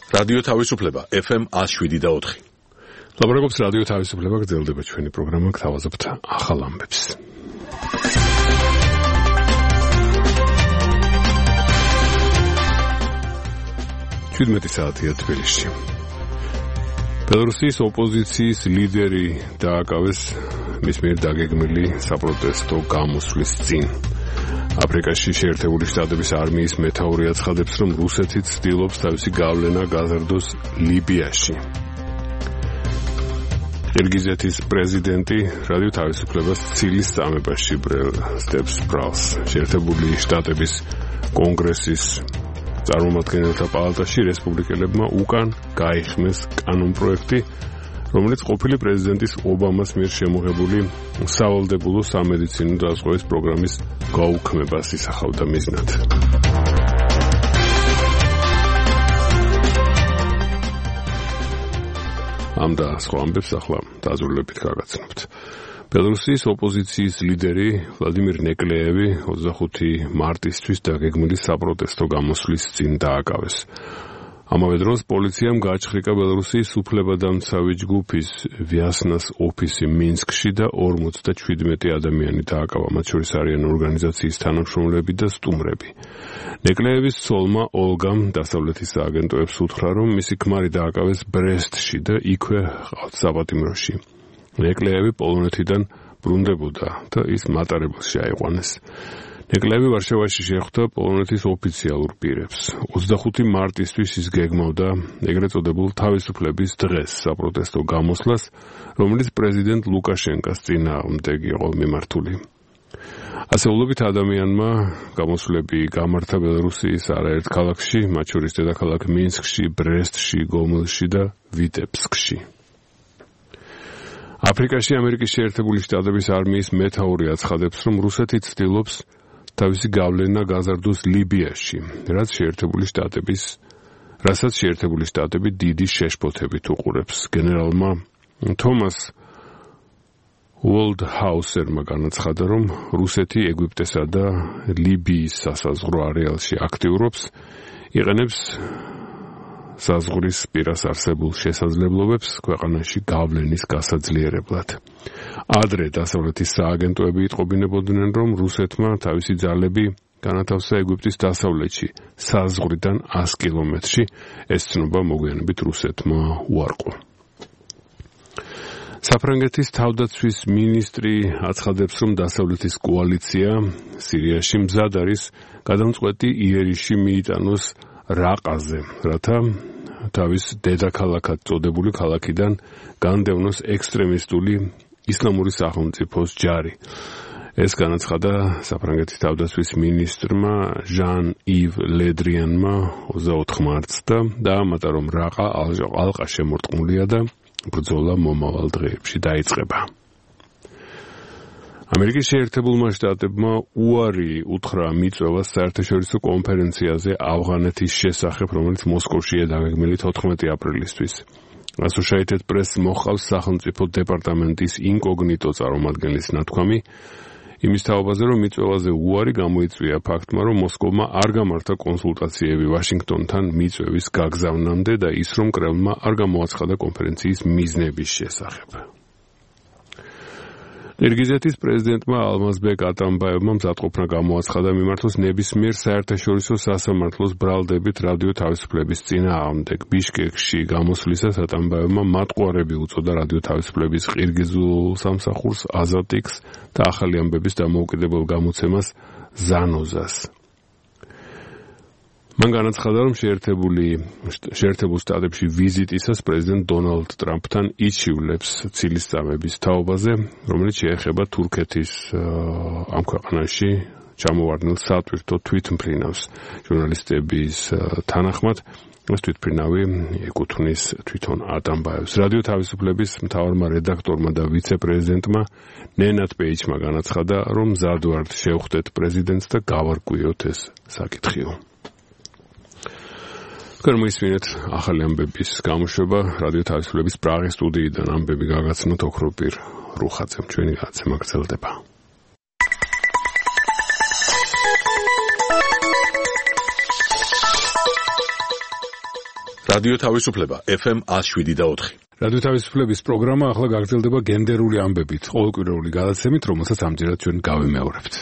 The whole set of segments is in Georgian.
რადიო თავისუფლება FM 107.4. ლაპარაკობს რადიო თავისუფლება, გრძელდება ჩვენი პროგრამა, გთავაზობთ ახალ ამბებს. საათია თბილისში. ბელორუსიის ოპოზიციის ლიდერი დააკავეს მის მიერ დაგეგმილი საპროტესტო გამოსვლის წინ. აფრიკაში შეერთებული შტატების არმიის მეთაური აცხადებს, რომ რუსეთი ცდილობს თავისი გავლენა გაზარდოს ლიბიაში. ყირგიზეთის პრეზიდენტი რადიო თავისუფლებას ცილის წამებაში ბრალს. შეერთებული შტატების კონგრესის წარმომადგენელთა პალატაში რესპუბლიკელებმა უკან გაიხმეს კანონპროექტი, რომელიც ყოფილი პრეზიდენტის ობამას მიერ შემოღებული სავალდებულო სამედიცინო დაზღვევის პროგრამის გაუქმებას ისახავდა მიზნად. ამ და სხვა ამბებს ახლა დაზრდებით გაგაცნობთ. ბელორუსიის ოპოზიციის ლიდერი ვლადიმირ ნეკლეევი 25 მარტისთვის დაგეგმილი საპროტესტო გამოსვლის წინ დააკავეს. ამავე დროს პოლიციამ გააჩხრიკა ბელორუსიის უფლებადამცავი ჯგუფის ვიასნას ოფისი მინსკში და 47 ადამიანი დააკავა, მათ შორის არიან ორგანიზაციის თანამშრომლები და სტუმრები. ნეკლეევის ცოლმა ოლგამ დასავლეთის სააგენტოებს უთხრა, რომ მისი ქმარი დააკავეს ბრესტში და იქვე ჰყავთ საპატიმროში. ნეკლეევი პოლონეთიდან ბრუნდებოდა და ის მატარებელში აიყვანეს. ნეკლეევი ვარშავაში შეხვდა პოლონეთის ოფიციალურ პირებს. 25 მარტისთვის ის გეგმავდა ეგრეთ წოდებულ თავისუფლების დღეს საპროტესტო გამოსვლას, რომელიც პრეზიდენტ ლუკაშენკას წინააღმდეგ იყო მიმართული. ასეულობით ადამიანმა გამოსვლები გამართა ბელორუსიის არაერთ ქალაქში, მათ შორის დედაქალაქ მინსკში, ბრესტში, გომელში და ვიტებსკში. აფრიკაში ამერიკის შეერთებული შტატების არმიის მეთაური აცხადებს, რომ რუსეთი ცდილობს თავისი გავლენა გაზარდოს ლიბიაში, რასაც შეერთებული შტატები დიდი შეშფოთებით უყურებს. გენერალმა თომას უოლდჰაუსერმა განაცხადა, რომ რუსეთი ეგვიპტესა და ლიბიის სასაზღვრო არეალში აქტიურობს, იყენებს საზღვრის პირას არსებულ შესაძლებლობებს ქვეყანაში გავლენის გასაძლიერებლად. ადრე დასავლეთის სააგენტოები იტყობინებოდნენ, რომ რუსეთმა თავისი ძალები განათავსა ეგვიპტის დასავლეთში, საზღვრიდან 100 კილომეტრში. ეს ცნობა მოგვიანებით რუსეთმა უარყო. საფრანგეთის თავდაცვის მინისტრი აცხადებს, რომ დასავლეთის კოალიცია სირიაში მზად არის გადამწყვეტი იერიში მიიტანოს რაყაზე, რათა თავის დედაქალაქად წოდებული ქალაქიდან განდევნოს ექსტრემისტული ისლამური სახელმწიფოს ჯარი. ეს განაცხადა საფრანგეთის თავდაცვის მინისტრმა ჟან-ივ ლედრიანმა 24 მარტს და დაამატა, რომ რაყა ალყა შემორტყმულია და ბრძოლა მომავალ დღეებში დაიწყება. ამერიკის შეერთებულმა შტატებმა უარი უთხრა მიწვევას საერთაშორისო კონფერენციაზე ავღანეთის შესახებ, რომელიც მოსკოვშია დაგეგმილი 14 აპრილისთვის. Associated Press მოჰყავს სახელმწიფო დეპარტამენტის ინკოგნიტო წარმომადგენლის ნათქვამი იმის თაობაზე, რომ მიწვევაზე უარი გამოიწვია ფაქტმა, რომ მოსკოვმა არ გამართა კონსულტაციები ვაშინგტონთან მიწვევის გაგზავნამდე და ის, რომ კრემლმა არ გამოაცხადა კონფერენციის მიზნების შესახებ. ყირგიზეთის პრეზიდენტმა ალმაზბეკ ატამბაევმა მზადყოფნა გამოაცხადა მიმართოს ნებისმიერ საერთაშორისო სასამართლოს ბრალდებით რადიო თავისუფლების წინააღმდეგ. ბიშკეკში გამოსვლისას ატამბაევმა მატყუარები უწოდა რადიო თავისუფლების ყირგიზულ სამსახურს აზატიკს და ახალი ამბების დამოუკიდებელ გამოცემას ზანოზას. მან განაცხადა, რომ შეერთებულ შტატებში ვიზიტისას პრეზიდენტ დონალდ ტრამპთან იჩივლებს ცილის წამების თაობაზე, რომელიც შეეხება თურქეთის ამ ქვეყანაში ჩამოვარდნილ სატვირთო თვითმფრინავს. ჟურნალისტების თანახმად ეს თვითმფრინავი ეკუთვნის თვითონ ატამბაევს. რადიო თავისუფლების მთავარმა რედაქტორმა და ვიცე-პრეზიდენტმა ნენად პეიჩმა განაცხადა, რომ მზად ვართ შევხვდეთ პრეზიდენტს და გავარკვიოთ ეს საკითხიო. მოისმინეთ ახალი ამბების გამოშვება რადიო თავისუფლების პრაღის სტუდიიდან. ამბები გაგაცნოთ ოქროპირ რუხაძემ. ჩვენი გადაცემა გრძელდება. რადიო თავისუფლება FM 107.4. რადიო თავისუფლების პროგრამა ახლა გაგრძელდება გენდერული ამბებით, ყოველკვირეული გადაცემით, რომელსაც ამჯერად ჩვენ გავიმეორებთ.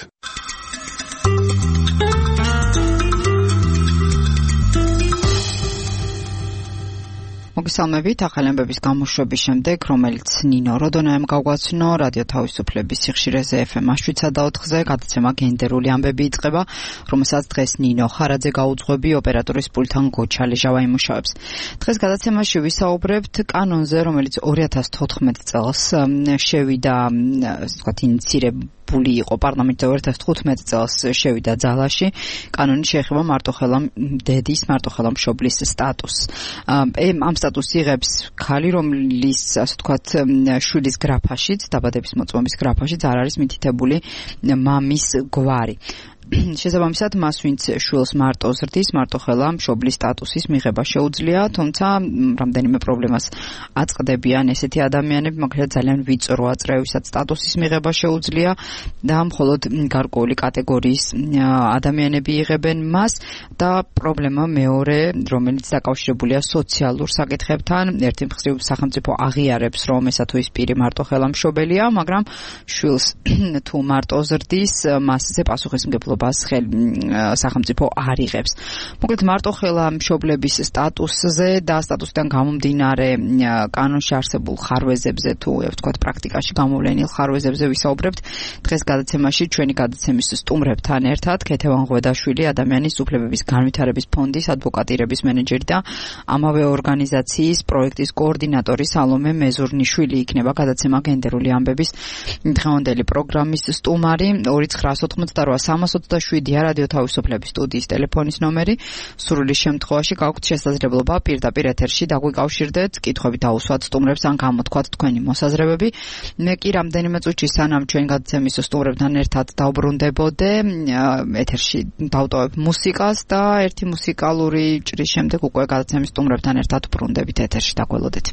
მოგესალმებით, ახალი ამბების გამოშვების შემდეგ, რომელიც ნინო როდონაემ გავგვაცნო, რადიო თავისუფლების სიხშირეზე FM 107.4-ზე გადაცემა გენდერული ამბები იწყება, რომელსაც დღეს ნინო ხარაძე გაუძღვები, ოპერატორის პულთან გოჩალი ჟავა იმუშავებს. დღეს გადაცემაში ვისაუბრებთ კანონზე, რომელიც 2014 წელს შევიდა, ასე ვთქვათ, ინიცირებული იყო პარლამენტზე 2015 წელს შევიდა ძალაში. კანონი შეეხება მარტოხელა დედის, მარტოხელა მშობლის სტატუსს. ამ სტატუსს იღებს ქალი, რომლის, ასე ვთქვათ, შვილის გრაფაშიც, დაბადების მოწმობის გრაფაშიც არ არის მითითებული მამის გვარი. შესაბამისად, მას ვინც შვილს მარტო ზრდის, მარტოხელა მშობლის სტატუსის მიღება შეუძლია, თუმცა რამდენიმე პრობლემას აწყდებიან ესეთი ადამიანები, მაგალითად ძალიან ვიწროა წრე, ვისაც სტატუსის მიღება შეუძლია და მხოლოდ გარკვეული კატეგორიის ადამიანები იღებენ მას და პრობლემა მეორე, რომელიც დაკავშირებულია სოციალურ საკითხებთან, ერთი მხრივ სახელმწიფო აღიარებს, რომ ესა თუ ის პირი მარტოხელა მშობელია, მაგრამ შვილს თუ მარტო ზრდის, მასზე პასუხისმგებლობა სახელმწიფო არ იღებს. მოკლედ მარტოხელა მშობლების სტატუსზე და სტატუსიდან გამომდინარე კანონში არსებულ ხარვეზებზე თუ ვთქვათ პრაქტიკაში გამოვლენილ ხარვეზებზე ვისაუბრებთ. დღეს გადაცემაში ჩვენი გადაცემის სტუმრებთან ერთად ქეთევან ღვედაშვილი, ადამიანის უფლებების განვითარების ფონდის ადვოკატირების მენეჯერი და ამავე ორგანიზაციის პროექტის კოორდინატორი სალომე მეზურნიშვილი იქნება გადაცემა გენდერული ამბების დღევანდელი პროგრამის სტუმარი. 2988327 რადიო თავისუფლების სტუდიის ტელეფონის ნომერი. სრული შემთხვევაში გაქვთ შესაძლებლობა პირდაპირ ეთერში დაგვიკავშირდეთ, კითხვები დაუსვათ სტუმრებს ან გამოთქვათ თქვენი მოსაზრებები. მე კი რამდენიმე წუთში სანამ ჩვენ გადაცემის სტუმრებთან ერთად დავბრუნდებოდე, ეთერში დავტოვებ მუსიკას და ერთი მუსიკალური ჭრის შემდეგ უკვე გადაცემის სტუმრებთან ერთად ვბრუნდებით ეთერში, დაგველოდეთ.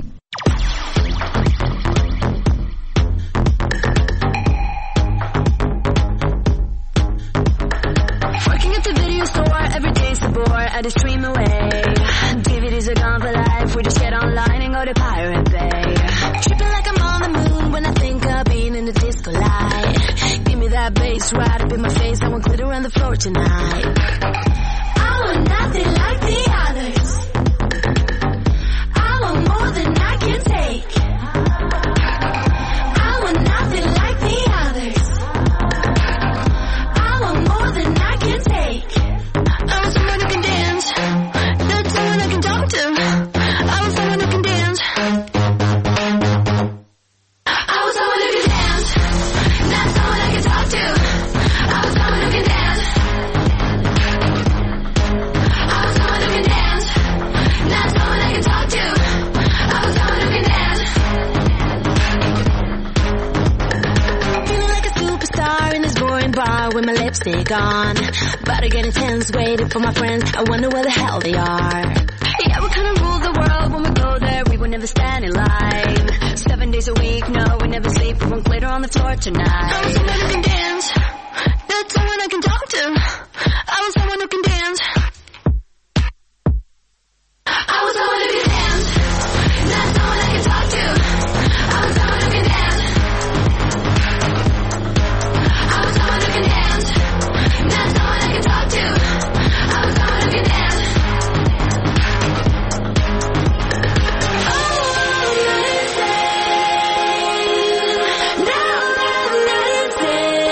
I just dream away. DVDs are gone for life. We just get online and go to Pirate Bay. Tripping like I'm on the moon when I think of being in the disco light. Give me that bass right up in my face. I want glitter on the floor tonight. I want nothing like the others. I want more than I can take. I want nothing like the others. I want more than I can take. I want someone who can dance, not someone I can talk to. I want someone who can dance. I want someone who can dance, not someone I can talk to. I want someone who can dance. I want someone who can dance, not someone I can talk to. I want someone who can dance. Feeling like a superstar in this boring bar with my lipstick on. About to get intense, waiting for my friends. I wonder where the hell they are. Yeah, we kinda rule the world when we go there. We would never stand in line. 7 days a week, no, we never sleep. We want glitter on the floor tonight. I want someone who can dance, not someone I can talk to. I want someone who can dance. I want someone who can dance, not someone I can talk to. I want someone who can dance. I want someone who can dance, not someone I can talk to. I want someone who can dance. Oh, I'm not insane. No, I'm not insane.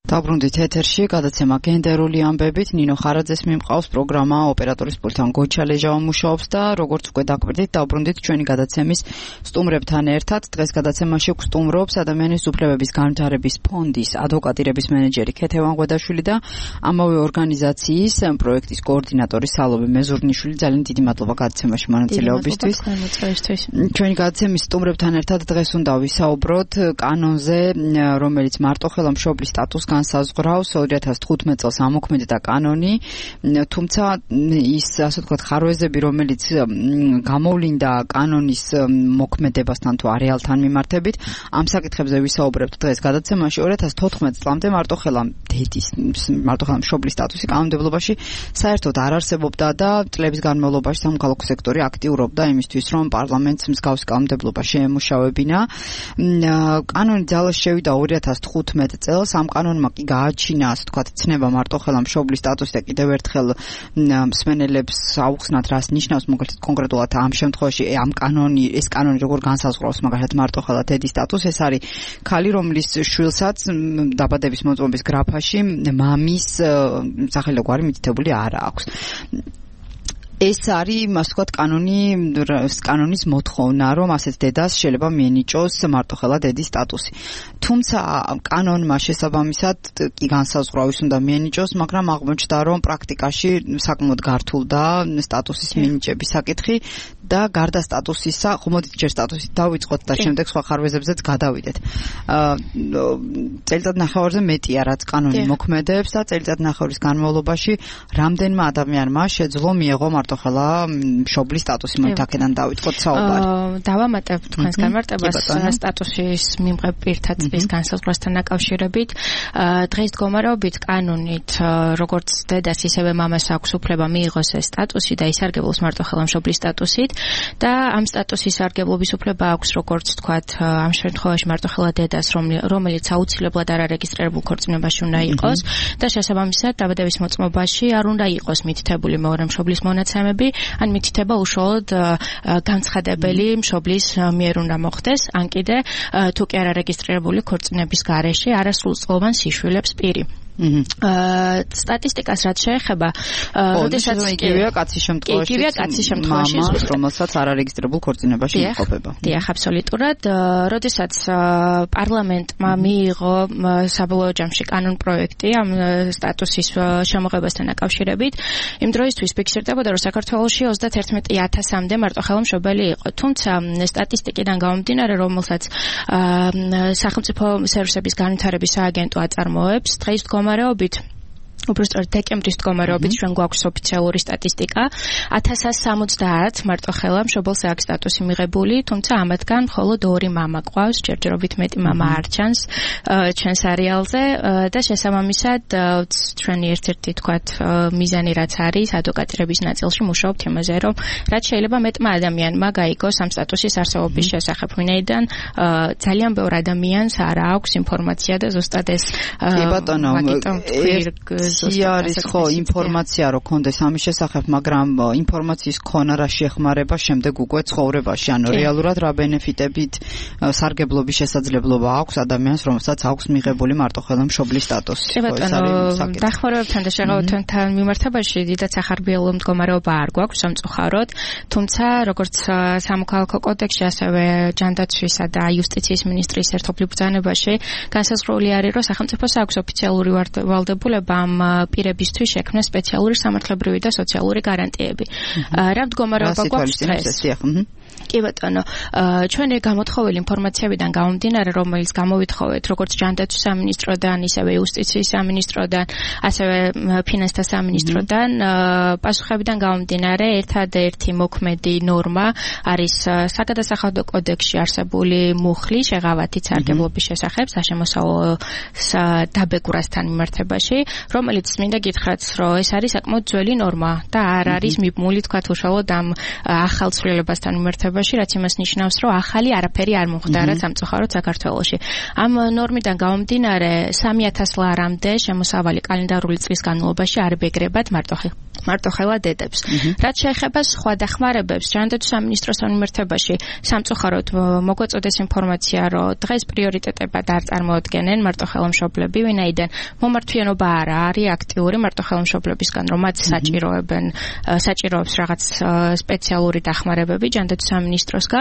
Დაბრუნდით ეთერში, გადაცემა გენდერული ამბებით, ნინო ხარაძეს მიმყავს პროგრამა ოპერატორის პულტთან გოჩა ლეჟავა მუშაობს და როგორც უკვე დაკვირდით, დაბრუნდით ჩვენი გადაცემის სტუმრებთან ერთად. დღეს გადაცემაში გვსტუმრობს ადამიანის უფლებების განვითარების ფონდის ადვოკატირების მენეჯერი ქეთევან ღვედაშვილი და ამავე ორგანიზაციის პროექტის კოორდინატორი სალომე მეზურნიშვილი. ძალიან დიდი მადლობა გადაცემაში მონაწილეობისთვის. ჩვენი გადაცემის სტუმრებთან ერთად დღეს უნდა ვისაუბროთ კანონზე, რომელიც მარტოხელა მშობლის სტატუსს განსაზღვრავს 2015 წელს ამოქმედა კანონი, თუმცა ის ასე ვთქვათ ხარვეზები, რომელიც გამოვლინდა კანონის მოქმედებასთან თუ არეალთან მიმართებით, ამ საკითხებზე ვისაუბრებთ დღეს გადაცემაში. 2014 წლამდე მარტოხელა მშობლის სტატუსი კანონმდებლობაში საერთოდ არ არსებობდა და წლების განმავლობაში სამოქალაქო სექტორი აქტიურობდა იმისთვის, რომ პარლამენტს მსგავსი კანონმდებლობა შეემუშავებინა. კანონი ძალაში შევიდა 2015 წელს. ამ კანონმა კი გააჩინა, ასე ვთქვათ, ცნება მარტოხელა მშობლის სტატუსი და კიდევ ერთხელ მსმენელებს აუხსნათ, რას ნიშნავს მაგალითად კონკრეტულად ამ შემთხვევაში ეს კანონი როგორ განსაზღვრავს მაგალითად მარტოხელა დედის სტატუსს. ეს არის ქალი, რომლის შვილსაც დაბადების მოწმობის გრაფაში მამის სახელი გვარი მითითებული არ აქვს. ეს არის, ასე ვთქვათ, კანონის მოთხოვნა, რომ ასეთ დედას შეიძლება მიენიჭოს მარტოხელა დედის სტატუსი. თუმცა კანონმა შესაბამისად კი განსაზღვრა ის უნდა მიენიჭოს, მაგრამ აღმოჩნდა, რომ პრაქტიკაში საკმაოდ გართულდა სტატუსის მინიჭების საკითხი და გარდა სტატუსისა, ხომოდით ჯერ სტატუსით დავიწყოთ და შემდეგ სხვა ხარვეზებზეც გადავიდეთ. წელიწადნახევარზე მეტია, რაც კანონი მოქმედებს და წელიწადნახევრის განმავლობაში რამდენმა ადამიანმა შეძლო მიეღო მარტოხელა მშობლის სტატუსი. მოით აქედან დავიწყოთ საუბარი. დავამატებ თქვენს განმარტებას სტატუსის მიმღებ პირთა წრის განსაზღვრასთან დაკავშირებით. დღეს მდგომარეობით კანონით როგორც დედას ისევე მამას აქვს უფლება მიიღოს ეს სტატუსი და ისარგებლოს მარტოხელა მშობლის სტატუსით და ამ სტატუსის სარგებლობის უფლება აქვს როგორც თქვათ ამ შემთხვევაში მარტოხელა დედას, რომელიც აუცილებლად არარეგისტრირებულ ქორწინებაში უნდა იყოს და შესაბამისად დაბადების მოწმობაში არ უნდა იყოს მითითებული მეორე მშობლის მონაცემები, ან მითითება უშუალოდ განცხადებელი მშობლის მიერ უნდა მოხდეს, ან კიდე თუ კი არარეგისტრირებული ქორწინების გარეშე არასრულწლოვან სიშვილებს პირი. სტატისტიკას რაც შეეხება, როდესაც იგივეა კაცის შემთხვევაში, რომელსაც არარეგისტრირებულ ქორწინებაში იმყოფება. დიახ, აბსოლუტურად. როდესაც პარლამენტმა მიიღო საბოლოო ჯამში კანონ პროექტი ამ სტატუსის შემოღებასთან დაკავშირებით, იმ დროისთვის ფიქსირდებოდა, რომ საქართველოში 31,000-მდე მარტოხელა მშობელი იყო. თუმცა სტატისტიკიდან გამომდინარე, რომელსაც სახელმწიფო სერვისების განვითარების სააგენტო აწარმოებს, დღეს მდგომარეობით უბრალოდ დეკემბრის მდგომარეობით ჩვენ გვაქვს ოფიციალური სტატისტიკა 1070 მარტოხელა მშობელს აქვს სტატუსი მიღებული, თუმცა ამათგან მხოლოდ 2 მამა ყავს, ჯერჯერობით მეტი მამა არ ჩანს ჩვენს არეალზე და შესაბამისად ჩვენი ერთ-ერთი თქვათ მიზანი რაც არის ადვოკატირების ნაწილში მუშაობთ იმაზე, რომ რაც შეიძლება მეტმა ადამიანმა გაიგოს ამ სტატუსის არსებობის შესახებ, ვინაიდან ძალიან ბევრ ადამიანს არ აქვს ინფორმაცია და ზუსტად ეს კი ბატონო, არის ხო ინფორმაცია რო კონდეს ამის შესახებ, მაგრამ ინფორმაციის ქონა რა შეეხმარება შემდეგ უკვე ცხოვრებაში, ანუ რეალურად რა ბენეფიტებით სარგებლობის შესაძლებლობა აქვს ადამიანს, რომელსაც აქვს მიღებული მარტოხელა მშობლის სტატუსი. კი ბატონო, დახმარებებთან და შეღავათთან მიმართებაში დიდად სახარბიელო მდგომარეობა არ გვაქვს სამწუხაროდ, თუმცა როგორც სამოქალაქო კოდექსში, ასევე ჯანდაცვისა და იუსტიციის მინისტრის ერთობლივ ბრძანებაში განსაზღვრული არის, რომ სახელმწიფოს აქვს ოფიციალური ვალდებულება ამ პირებისთვის შექმნეს სპეციალური სამართლებრივი და სოციალური გარანტიები. რა მდგომარეობა გვაქვს დღეს? კი ბატონო, ჩვენი გამოთხოვილი ინფორმაციებიდან გამომდინარე, რომელიც გამოვითხოვეთ როგორც ჯანდაცვის სამინისტროდან, ისევე იუსტიციის სამინისტროდან, ასევე ფინანსთა სამინისტროდან, პასუხებიდან გამომდინარე, ერთადერთი მოქმედი ნორმა არის საგადასახადო კოდექსში არსებული მუხლი შეღავათით სარგებლობის შესახებ საშემოსავლო დაბეგვრასთან მიმართებაში, რომელიც მინდა გითხრათ, რომ ეს არის საკმაოდ ძველი ნორმა და არ არის მიბმული თქვათ უშუალოდ ამ ახალ ცვლილებასთან მიმართებაში. მიმართებაში, რაც იმას ნიშნავს, რომ ახალი არაფერი არ მომხდარა სამწუხაროდ საქართველოში. ამ ნორმიდან გამომდინარე 3000 ლარამდე შემოსავალი კალენდარული წლის განმავლობაში არ ბეგრებათ მარტოხელა დედებს. რაც შეეხება სხვა დახმარებებს, ჯანდაცვის სამინისტროსთან მიმართებაში სამწუხაროდ მოგვეწოდეს ინფორმაცია, რომ დღეს პრიორიტეტებად არ წარმოადგენენ მარტოხელა მშობლები, ვინაიდან მომართვიანობა არ არის აქტიური მარტოხელა მშობლებისგან, რომ მათ საჭიროებს რაღაც სპეციალური დახმარებები ჯანდაცვის სამინისტროსგან.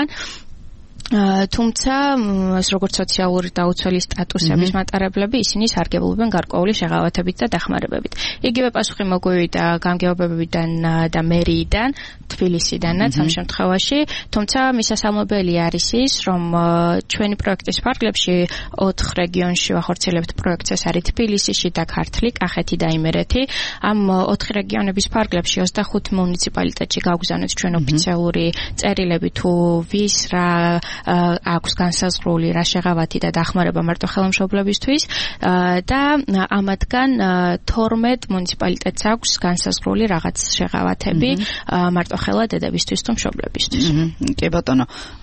თუმცა როგორც სოციალური დაუცველი სტატუსების მატარებლები ისინი სარგებლობენ გარკვეული შეღავათებით და დახმარებებით. იგივე პასუხი მოგვივიდა გამგეობებიდან და მერიიდან, თბილისიდანაც ამ შემთხვევაში, თუმცა მისასალმებელი არის ის, რომ ჩვენი პროექტის ფარგლებში 4 რეგიონში ვახორციელებთ პროექტს, ეს არის თბილისი, შიდა ქართლი, კახეთი და იმერეთი. ამ 4 რეგიონების ფარგლებში 25 მუნიციპალიტეტში გავგზავნეთ ჩვენ ოფიციალური წერილები თუ ვის რა აქვს განსაზღვრული რა შეღავათი და დახმარება მარტოხელა მშობლებისთვის და ამათგან 12 მუნიციპალიტეტს აქვს განსაზღვრული რაღაც შეღავათები მარტოხელა დედებისთვის თუ მშობლებისთვის. კი ბატონო,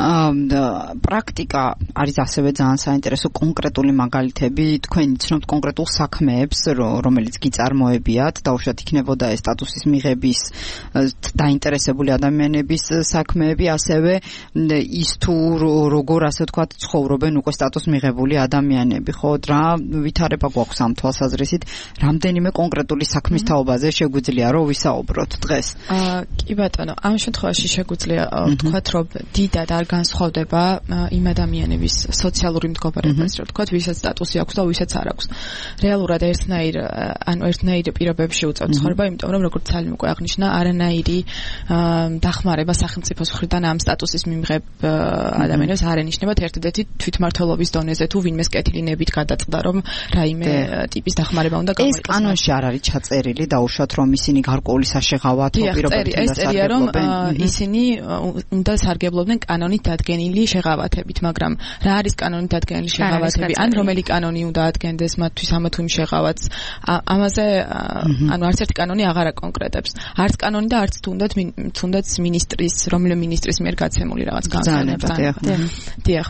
პრაქტიკა არის ასევე ძალიან საინტერესო კონკრეტული მაგალითები, თქვენ იცნობთ კონკრეტულ საქმეებს, რომელიც გიწარმოებიათ, დაუშვათ იქნებოდა ეს სტატუსის მიღების დაინტერესებული ადამიანების საქმეები, ასევე ის თუ როგორ ასე ვთქვათ ცხოვრობენ უკვე სტატუს მიღებული ადამიანები, ხო? რა ვითარება გვაქვს ამ თვალსაზრისით, რამდენიმე კონკრეტული საქმის თაობაზე შეგვიძლია რომ ვისაუბროთ დღეს? კი ბატონო, ამ შემთხვევაში შეგვიძლია ვთქვათ, რომ დიდად არ განსხვავდება იმ ადამიანების სოციალური მდგომარეობაზე, რომ ვთქვათ, ვისაც სტატუსი აქვს და ვისაც არ აქვს. რეალურად ერთნაირ პირობებში უწევთ ცხოვრება, იმიტომ რომ როგორც ცალიმ უკვე აღნიშნა, არანაირი დახმარება სახელმწიფოს მხრიდან ამ სტატუსის მიმღებ ადამიანებს არ ენიშნებათ ერთადერთი თვითმმართველობის დონეზე თუ ვინმეს კეთილინებით გადაწყდა, რომ რაიმე ტიპის დახმარება უნდა გამოიყენოს. ეს კანონში არ არის ჩაწერილი, დაუშვათ რომ ისინი გარკვეული საშეღავათო პირობებით უნდა სარგებლობენ. ისინი უნდა სარგებლობდნენ კანონით დადგენილი შეღავათებით, მაგრამ რა არის კანონით დადგენილი შეღავათები? ან რომელი კანონი უნდა ადგენდეს მათთვის ამა თუ იმ შეღავათს? ამაზე ანუ არც ერთი კანონი აღარ აკონკრეტებს. არც კანონი და არც თუნდაც რომელიმე მინისტრის მიერ გაცემული რაღაც განსაზღვრება. დიახ.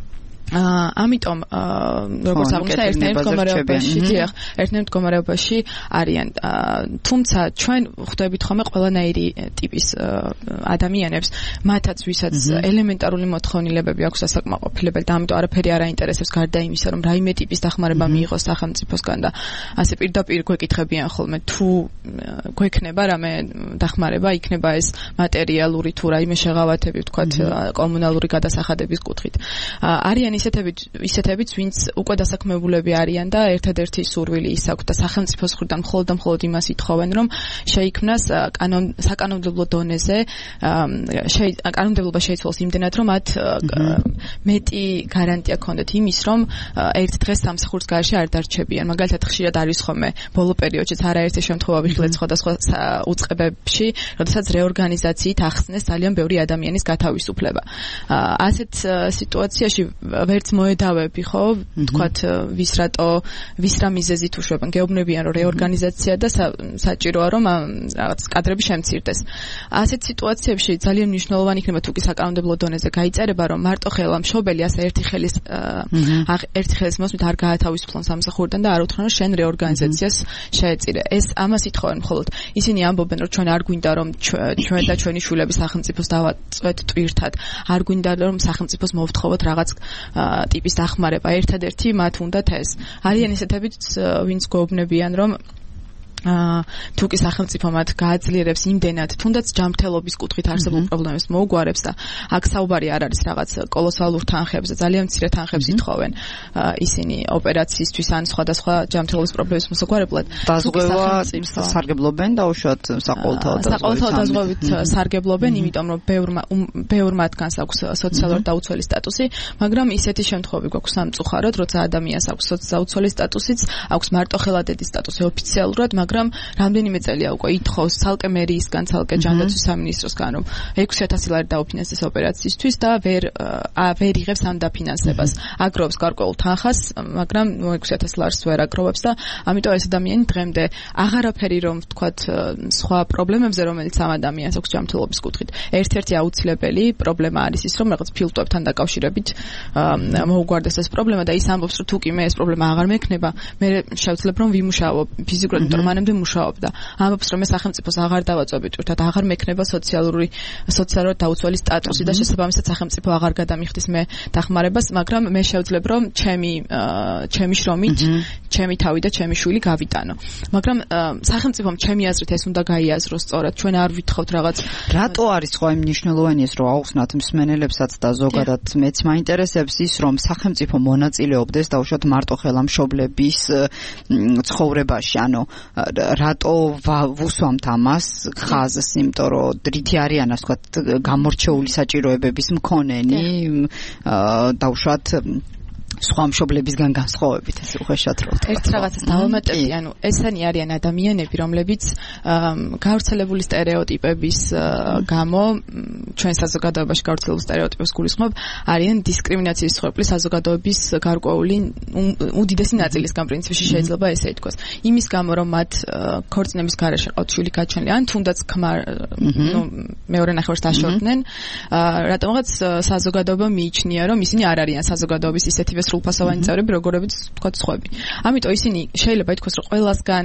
ამიტომ როგორც აღნიშნა ერთნაირ მდგომარეობაში არიან. თუმცა ჩვენ ხვდებით ხოლმე ყველანაირი ტიპის ადამიანებს, მათაც ვისაც ელემენტარული მოთხოვნილებები აქვს დასაკმაყოფილებელი და ამიტომ არაფერი არ აინტერესებს გარდა იმისა, რომ რაიმე ტიპის დახმარება მიიღოს სახელმწიფოსგან და ასე პირდაპირ გვეკითხებიან ხოლმე თუ გვექნება რამე დახმარება, იქნება ეს მატერიალური თუ რაიმე შეღავათები, ვთქვათ, კომუნალური გადასახადების კუთხით. არიან ისეთებიც, ვინც უკვე დასაქმებულები არიან და ერთადერთი სურვილი ის აქვს და სახელმწიფოს მხრიდან მხოლოდ იმას ითხოვენ, რომ შეიქმნას საკანონმდებლო დონეზე კანონმდებლობა შეიცვალოს იმდენად, რომ მათ მეტი გარანტია ქონდეთ იმის, რომ ერთ დღეს სამსახურის გარეშე არ დარჩებიან. მაგალითად, ხშირად არის ხოლმე ბოლო პერიოდშიც არაერთი შემთხვევა ვიხილეთ სხვადასხვა უწყებებში, როდესაც რეორგანიზაციით ახსნეს ძალიან ბევრი ადამიანის გათავისუფლება. ასეთ სიტუაციაში ვერც მოედავები, ხო, თქვათ, ვის რა მიზეზით უშვებენ, გეუბნებიან, რომ რეორგანიზაცია და საჭიროა, რომ რაღაც კადრები შემცირდეს. ასეთ სიტუაციებში ძალიან მნიშვნელოვანი იქნება თუ კი საკანონმდებლო დონეზე გაიწერება, რომ მარტოხელა მშობელი ასე ერთი ხელის მოსმით არ გაათავისუფლონ სამსახურიდან და არ უთხრან, რომ შენ რეორგანიზაციას შეეწირე. ეს ამას ითხოვენ მხოლოდ. ისინი ამბობენ, რომ ჩვენ არ გვინდა, რომ ჩვენ და ჩვენი შვილები სახელმწიფოს დავაწვეთ ტვირთად. არ გვინდა, რომ სახელმწიფოს მოვთხოვოთ რაღაც ტიპის დახმარება. ერთადერთი მათ უნდათ ეს. არიან ისეთებიც, ვინც გვეუბნებიან, რომ თუ კი სახელმწიფო მათ გააძლიერებს იმდენად, თუნდაც ჯანმრთელობის კუთხით არსებულ პრობლემებს მოუგვარებს და აქ საუბარი არ არის რაღაც კოლოსალურ თანხებზე, ძალიან მცირე თანხებს ითხოვენ ისინი ოპერაციისთვის ან სხვადასხვა ჯანმრთელობის პრობლემის მოსაგვარებლად. დაზღვევა სარგებლობენ დაუშვათ საყოველთაოდ დაზღვევით სარგებლობენ, იმიტომ რომ ბევრ მათგანს აქვს სოციალური დაუცველი სტატუსი, მაგრამ ისეთი შემთხვევები გვაქვს სამწუხაროდ, როცა ადამიანს აქვს სოციალური დაუცველი სტატუსიც, აქვს მარტოხელა დედის სტატუსი ოფიციალურად, მაგრამ რამდენიმე წელია უკვე ითხოვს ცალკე მერიისგან, ცალკე ჯანდაცვის სამინისტროსგან, რომ 6,000 ლარი დაუფინანსდეს ოპერაციისთვის და ვერ იღებს ამ დაფინანსებას. აგროვებს გარკვეულ თანხას, მაგრამ 6,000 ლარს ვერ აგროვებს და ამიტომ ეს ადამიანი დღემდე აღარაფერი რომ ვთქვათ სხვა პრობლემებზე, რომელიც ამ ადამიანს აქვს ჯანმრთელობის კუთხით. ერთ-ერთი აუცილებელი პრობლემა არის ის, რომ რაღაც ფილტვებთან დაკავშირებით მოუგვარდეს ეს პრობლემა და ის ამბობს, რომ თუ კი მე ეს პრობლემა აღარ მექნება, მე შევძლებ რომ ვიმუშაო ფიზიკურად, იმიტომ რომ მანამდე მუშაობდა. ამბობს, რომ მე სახელმწიფოს აღარ დავაწვევით, თორსა აღარ მექნება სოციალურად დაუცველი სტატუსი და შესაბამისად სახელმწიფო აღარ გადამიხდის მე დახმარებას, მაგრამ მე შევძლებ რომ ჩემი შრომით, ჩემი თავი და ჩემი შვილი გავიტანო. მაგრამ სახელმწიფომ ჩემი აზრით ეს უნდა გაიაზროს სწორად. ჩვენ არ ვითხოვთ რაღაც. რატო არის ხო მნიშვნელოვანი ეს, რომ აუხსნათ მსმენელებსაც და ზოგადად მეც მაინტერესებს ის, რომ სახელმწიფო მონაწილეობდეს დაუშვათ მარტო ხელამშობლების ცხოვრებაში, ანუ რატო ვუსვამთ ამას ხაზს, იმიტომ რომ რითი არიან ასე ვთქვათ გამორჩეული საჭიროებების მქონენი, დაუშვათ სხვა მშობლებისგან განსხვავებით ეს უხეშად რო ვთქვათ. ერთ რაღაცას დავამატებდი, ანუ ესენი არიან ადამიანები, რომლებიც გავრცელებული სტერეოტიპების გამო ჩვენ საზოგადოებაში გავრცელებულ სტერეოტიპებს გულისხმობ, არიან დისკრიმინაციის მსხვერპლი საზოგადოების გარკვეული უდიდესი ნაწილისგან პრინციპში შეიძლება ესე ითქვას. იმის გამო, რომ მათ ქორწინების გარეშე ყავთ შვილი გაჩენილი, ან თუნდაც მეორე ნახევარს დაშორდნენ, რატომღაც საზოგადოება მიიჩნია, რომ ისინი არ არიან საზოგადოების ისეთივე სრულფასოვანი წევრები, როგორებიც თქვათ სხვები. ამიტომ ისინი შეიძლება ითქვას, რომ ყველასგან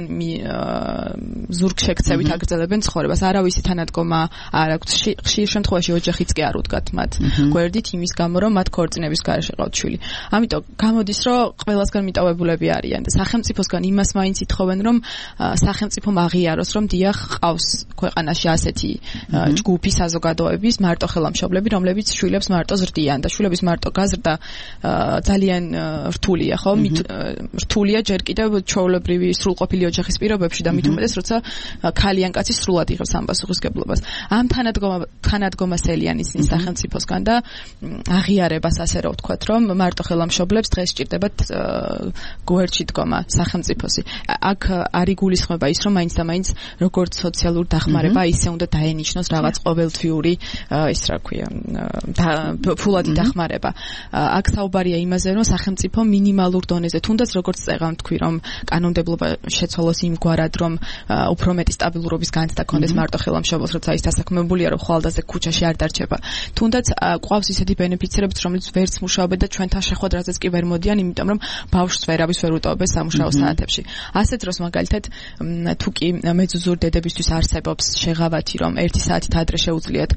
ზურგშექცევით აგრძელებენ ცხოვრებას. არავისი თანადგომა არ აქვს. ხშირ შემთხვევაში ოჯახიც კი არ უდგათ მათ გვერდით იმის გამო, რომ მათ ქორწინების გარეშე ყავთ შვილი. ამიტომ გამოდის, რომ ყველასგან მიტოვებულები არიან და სახელმწიფოსგან იმას მაინც ითხოვენ, რომ სახელმწიფომ აღიაროს, რომ დიახ ყავს ქვეყანაში ასეთი ჯგუფი საზოგადოების მარტო ხელამშობლები, რომლებიც შვილებს მარტო ზრდიან და შვილების მარტო გაზრდა ძალიან რთულია, ხო? რთულია ჯერ კიდევ ჩვეულებრივი სრულყოფილი ოჯახის პირობებში და მით უმეტეს, როცა ქალი ან კაცი სრულად იღებს ამ პასუხისგებლობას. ამ თანადგომას ელიან ისინი სახელმწიფოსგან და აღიარებას, ასე რომ ვთქვათ, რომ მარტო ხელამშობლებს დღეს სჭირდებათ გვერდში დგომა სახელმწიფოსი. აქ არ იგულისხმება ის, რომ მაინც და მაინც როგორც სოციალური დახმარება, ისე უნდა დაენიშნოს რაღაც ყოველთვიური ის რა ქვია, ფულადი დახმარება. აქ საუბარია იმაზე, რომ სახელმწიფო მინიმალურ დონეზე, თუნდაც როგორც წეღან თქვი, რომ კანონმდებლობა შეცვალოს იმგვარად, რომ უფრო მეტი სტაბილურობის განცდა კონდეს მარტო ხელამშობლოს, როცა ის დასაქმებულია, რომ ხვალდაზე ქუჩაში არ დარჩება. თუნდაც ყავს ისეთი ბენეფიცირებიც, რომლებიც ვერც მუშაობენ და ჩვენთან შეხვედრაზეც კი ვერ მოდიან, იმიტომ რომ ბავშვს ვერავის ვერ უტოვებს სამუშაო საათებში. ასეთ დროს მაგალითად თუ კი მეძუძურ დედებისთვის არსებობს შეღავათი, რომ 1 საათით ადრე შეუძლიათ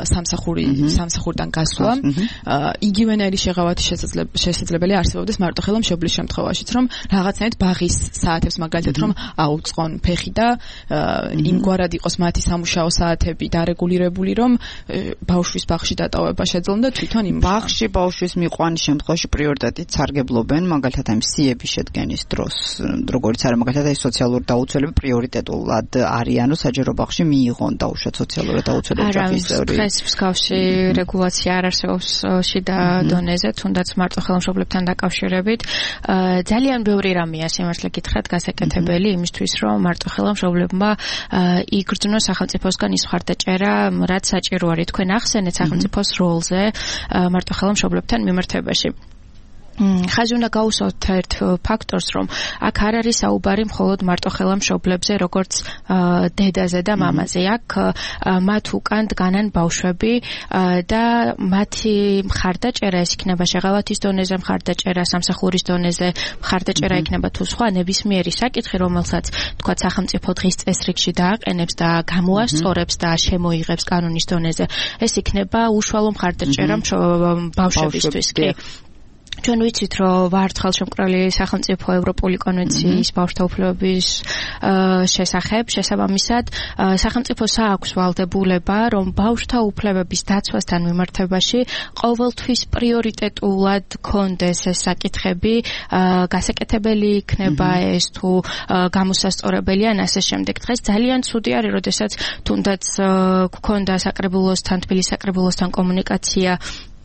სამსახურიდან გასვლა, იგივენაირი შეღავათი შესაძლებელი არსებობდეს მარტო ხელამშობლის შემთხვევაშიც, რომ რაღაცნაირად ბაღის საათებს მაგალითად რომ აუწყონ ფეხი და იმგვარად იყოს მათი სამუშაო საათები დარეგულირებული, რომ ბავშვის ბაღში დატოვება შეძლონ და თვითონ იმ ბაღში ბავშვის მიყვანის შემთხვევაში პრიორიტეტით სარგებლობენ, მაგალითად ამ სიების შედგენის დროს, როგორც არის მაგალითად ეს სოციალური დაუცველები პრიორიტეტულად არიან, რომ საჯარო ბაღში მიიღონ დაუშვათ სოციალური დაუცველი ოჯახის წევრი. დღეს მსგავსი რეგულაცია არ არსებობს შიდა დონეზე, თუნდაც მარტო ხელამშობლებთან დაკავშირებით. ძალიან ბევრი რამეა სიმართლე გითხრათ გასაკეთებელი იმისთვის, რომ მარტო ხელამშობლებმა იგრძნოს სახელმწიფოსგან ის მხარდაჭერა, რაც საჭირო არის. თქვენ ახსენეთ სახელმწიფოს როლზე მარტო ხელამშობლებთან მიმართებაში. ხაზი უნდა გაუსვათ ერთ ფაქტორს, რომ აქ არ არის საუბარი მხოლოდ მარტო ხელამშობლებზე, როგორც დედაზე და მამაზე. აქ მათ უკან დგანან ბავშვები და მათი მხარდაჭერა ეს იქნება შეღავათის დონეზე, მხარდაჭერა სამსახურის დონეზე, მხარდაჭერა იქნება თუ სხვა ნებისმიერი საკითხი, რომელსაც თქვა სახელმწიფო დღის წესრიგში დააყენებს და გამოასწორებს და შემოიღებს კანონის დონეზე. ეს იქნება უშუალო მხარდაჭერა ბავშვებისთვის. ჩვენ ვიცით, რომ ვართ ხელშემკრალი სახელმწიფო ევროპული კონვენციის ბავშვთა უფლებების შესახებ, შესაბამისად სახელმწიფოს აქვს ვალდებულება, რომ ბავშვთა უფლებების დაცვასთან მიმართებაში ყოველთვის პრიორიტეტულად კონდეს ეს საკითხები, გასაკეთებელი იქნება ეს თუ გამოსასწორებელი ან ასე შემდეგ. დღეს ძალიან ცუდი არის, როდესაც თუნდაც გქონდა საკრებულოსთან, თბილისის საკრებულოსთან კომუნიკაცია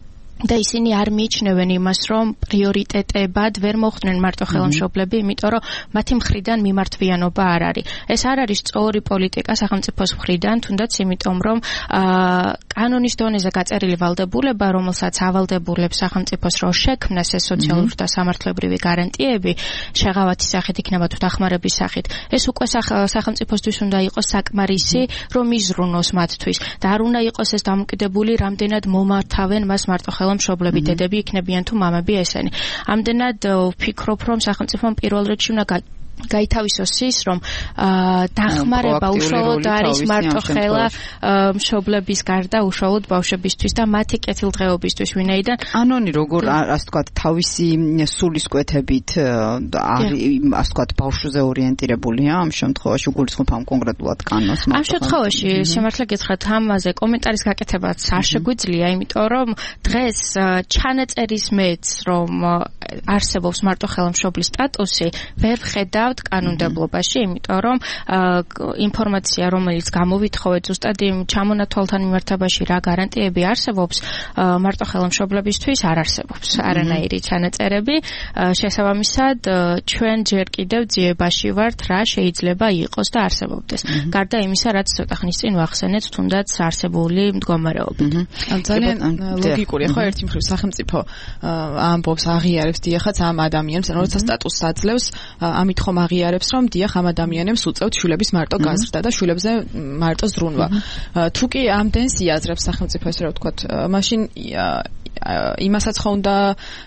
და ისინი არ მიიჩნევენ იმას, რომ პრიორიტეტებად ვერ მოხვდნენ მარტო ხელმშობლები, იმიტომ რომ მათი მხრიდან მიმართვიანობა არ არის. ეს არ არის სწორი პოლიტიკა სახელმწიფოს მხრიდან, თუნდაც იმიტომ, რომ კანონის დონეზე გაწერილი ვალდებულება, რომელსაც ავალდებულებს სახელმწიფოს რო შექმნას ეს სოციალური და სამართლებრივი გარანტიები, შეღავათის სახით იქნება თუ დახმარების სახით, ეს უკვე სახელმწიფოსთვის უნდა იყოს საკმარისი, რომ იზრუნოს მათთვის და არ უნდა იყოს ეს დამოკიდებული, რამდენად მომართავენ მას მარტო მშობლები დედები იქნებიან თუ მამები ესენი. ამდენად ვფიქრობ, რომ სახელმწიფომ პირველ რიგში უნდა გაითავისოს ის, რომ დახმარება უშუალოდ არის მარტო ხელა მშობლების გარდა უშუალოდ ბავშვებისთვის და მათი კეთილდღეობისთვის, ვინაიდან კანონი როგორ ასე ვთქვათ თავისი სულისკვეთებით არის ასე ვთქვათ ბავშვზე ორიენტირებულია ამ შემთხვევაში უგულისხმობ ამ კონკრეტულად კანონს. ამ შემთხვევაში შემართლა გითხრათ ამაზე კომენტარის გაკეთებაც არ შეგვიძლია, იმიტომ რომ დღეს ჩანაწერის მეც რომ არსებობს მარტო ხელმშობლის სტატუსი ვერ ვხედავ კანონმდებლობაში, იმიტომ რომ ინფორმაცია, რომელიც გამოვითხოვეთ ზუსტად იმ ჩამონათვალთან მიმართებაში რა გარანტიები არსებობს, მარტო ხელმშობლებისთვის არ არსებობს არანაირი ჩანაწერები. შესაბამისად, ჩვენ ჯერ კიდევ ძიებაში ვართ, რა შეიძლება იყოს და არსებობდეს. გარდა იმისა, რაც ცოტა ხნის წინ ვახსენეთ, თუნდაც არსებული მდგომარეობით. ძალიან ლოგიკურია, ხო, ერთი მხრივ სახელმწიფო ამბობს აღიარებს დიახაც ამ ადამიანს, როცა სტატუსს აძლევს, ამით ხომ აღიარებს, რომ დიახ ამ ადამიანებს უწევთ შვილების მარტო გაზრდა და შვილებზე მარტო ზრუნვა. თუ კი ამდენს იაზრებს სახელმწიფო, ესე რა ვთქვათ, მაშინ იმასაც ხო უნდა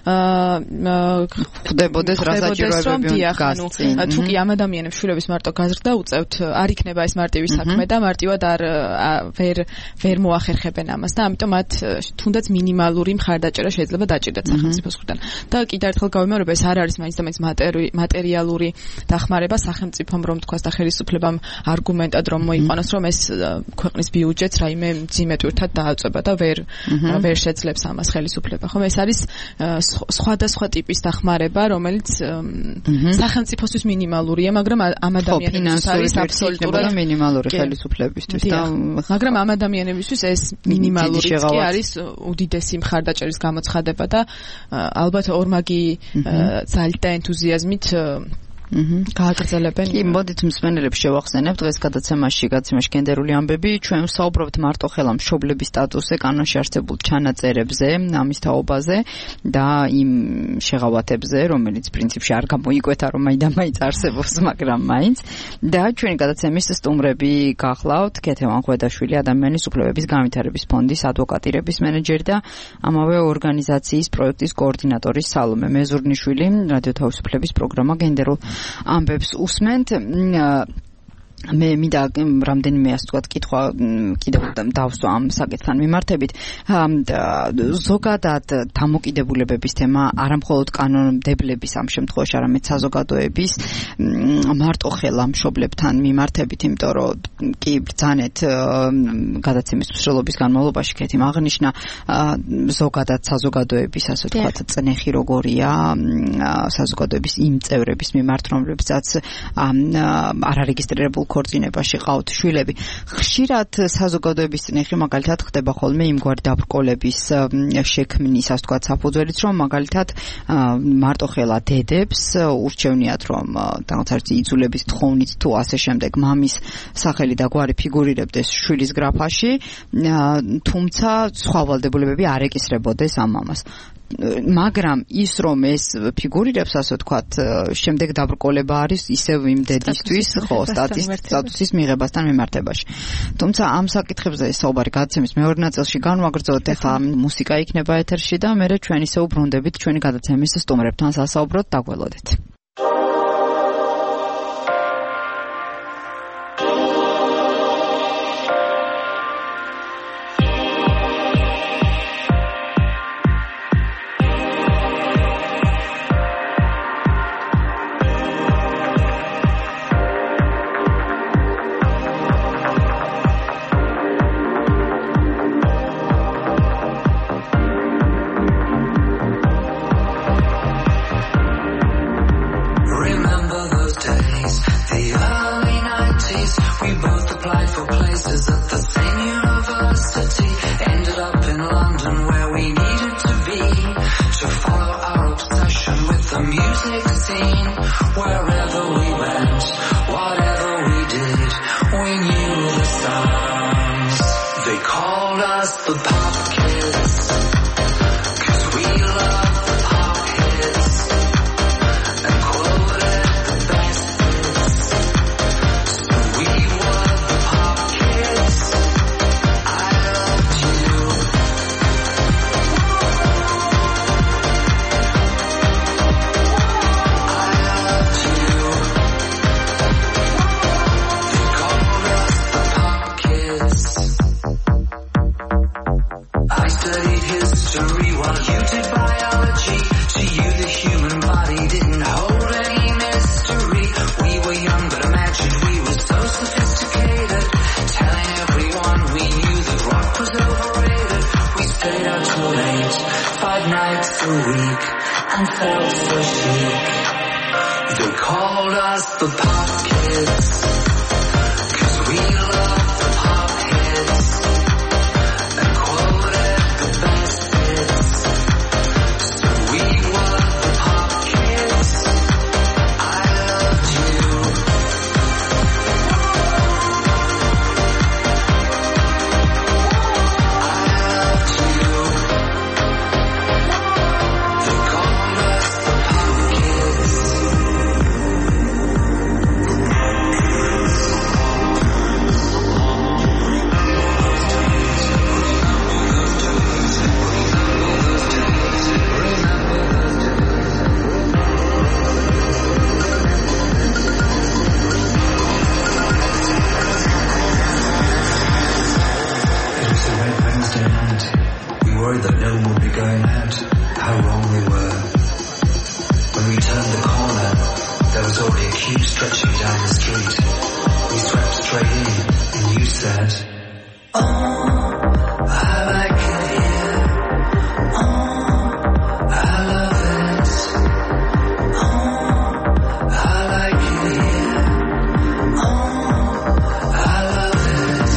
ხდებოდეს რა საჭიროებები უნდა თუ კი ამ ადამიანებს შვილების მარტო გაზრდა უწევთ, არ იქნება ეს მარტივი საქმე და მარტივად ვერ მოახერხებენ ამას და ამიტომ მათ თუნდაც მინიმალური მხარდაჭერა შეიძლება დაჭირდეთ სახელმწიფოს მხრიდან. და კიდევ ერთხელ გავიმეორებ, ეს არ არის მაინც და მაინც მატერიალური დახმარება სახელმწიფომ, რომ თქვას და ხელისუფლებამ არგუმენტად რომ მოიყვანოს, რომ ეს ქვეყნის ბიუჯეტს რაიმე ძიმეტვირთად დააწება და ვერ შეძლებს ამას ხელისუფლება. ხომ ეს არის სხვადასხვა ტიპის დახმარება, რომელიც სახელმწიფოსთვის მინიმალურია, მაგრამ ამ ადამიანებისთვის არის აბსოლუტურად მინიმალური ხელისუფლებისთვის და მაგრამ ამ ადამიანებისთვის ეს მინიმალური კი არის უდიდესი მხარდაჭერის გამოცხადება და ალბათ ორმაგი ძალით და ენთუზიაზმით გააგრძელებენ. კი, მოდით მსმენელებს შევახსენებ დღეს გადაცემაში გენდერული ამბები. ჩვენ ვსაუბრობთ მარტო ხელა მშობლების სტატუსზე, კანონში არსებულ ჩანაწერებზე, ამის თაობაზე და იმ შეღავათებზე, რომელიც პრინციპში არ გამოიკვეთა, რომ მაინც არსებობს, მაგრამ მაინც. და ჩვენი გადაცემის სტუმრები გახლავთ ქეთევან ღვედაშვილი, ადამიანის უფლებების განვითარების ფონდის ადვოკატირების მენეჯერი და ამავე ორგანიზაციის პროექტის კოორდინატორი სალომე მეზურნიშვილი, რადიო თავისუფლების პროგრამა გენდერულ ამბებს უსმენთ. მე მინდა რამდენიმე ასე ვთქვათ კითხვა კიდევ დავსვა ამ საკითხთან მიმართებით. ზოგადად დამოკიდებულებების თემა არამხოლოდ კანონმდებლების ამ შემთხვევაში, არამედ საზოგადოების მარტო ხელა მშობლებთან მიმართებით, იმიტომ რომ კი ბრძანეთ გადაცემის მსვლელობის განმავლობაში კეთიმ აღნიშნა ზოგადად საზოგადოების ასე ვთქვათ წნეხი როგორია საზოგადოების იმ წევრების მიმართ, რომლებსაც არარეგისტრირებულ ქორწინებაში ყავთ შვილები. ხშირად საზოგადოების წნეხი მაგალითად ხდება ხოლმე იმგვარი დაბრკოლების შექმნის, ასე ვთქვათ, საფუძველიც, რომ მაგალითად მარტო ხელა დედებს ურჩევნიათ, რომ რაღაცა იძულების თხოვნით თუ ასე შემდეგ მამის სახელი და გვარი ფიგურირებდეს შვილის გრაფაში, თუმცა სხვა ვალდებულებები არ ეკისრებოდეს ამ მამას. მაგრამ ის რომ ეს ფიგურირებს, ასე ვთქვათ, შემდეგ დაბრკოლება არის ისევ იმ დედისთვის, ხო, სტატუსის მიღებასთან მიმართებაში. თუმცა ამ საკითხებზე საუბარი გადაცემის მეორე ნაწილში განვაგრძელოთ. ახლა მუსიკა იქნება ეთერში და მერე ჩვენ ისევ ბრუნდებით ჩვენი გადაცემის სტუმრებთან სასაუბროდ. დაგველოდეთ. mean, wherever we went, whatever we did, we knew the signs. They called us the pop kids, 'cause we love the pop hits and quoted the best hits. So we were the pop kids. I loved you. I loved you. They called us the pop kids. I studied history while you did biology. To you the human body didn't hold any mystery. We were young but imagined we were so sophisticated, telling everyone we knew that rock was overrated. We stayed out till late, 5 nights a week, and felt so chic. They called us the pop kids, 'cause we loved the pop hits and quoted the best hits. So we were the pop kids. I loved you. I loved you. They called us the pop kids. It was a red Wednesday night. We worried that no one would be going out. How wrong we were. When we turned the corner, there was already a queue stretching down the street. We swept straight in, and you said, "Oh, I like it here. Oh, I love it. Oh, I like it here. Oh, I love it.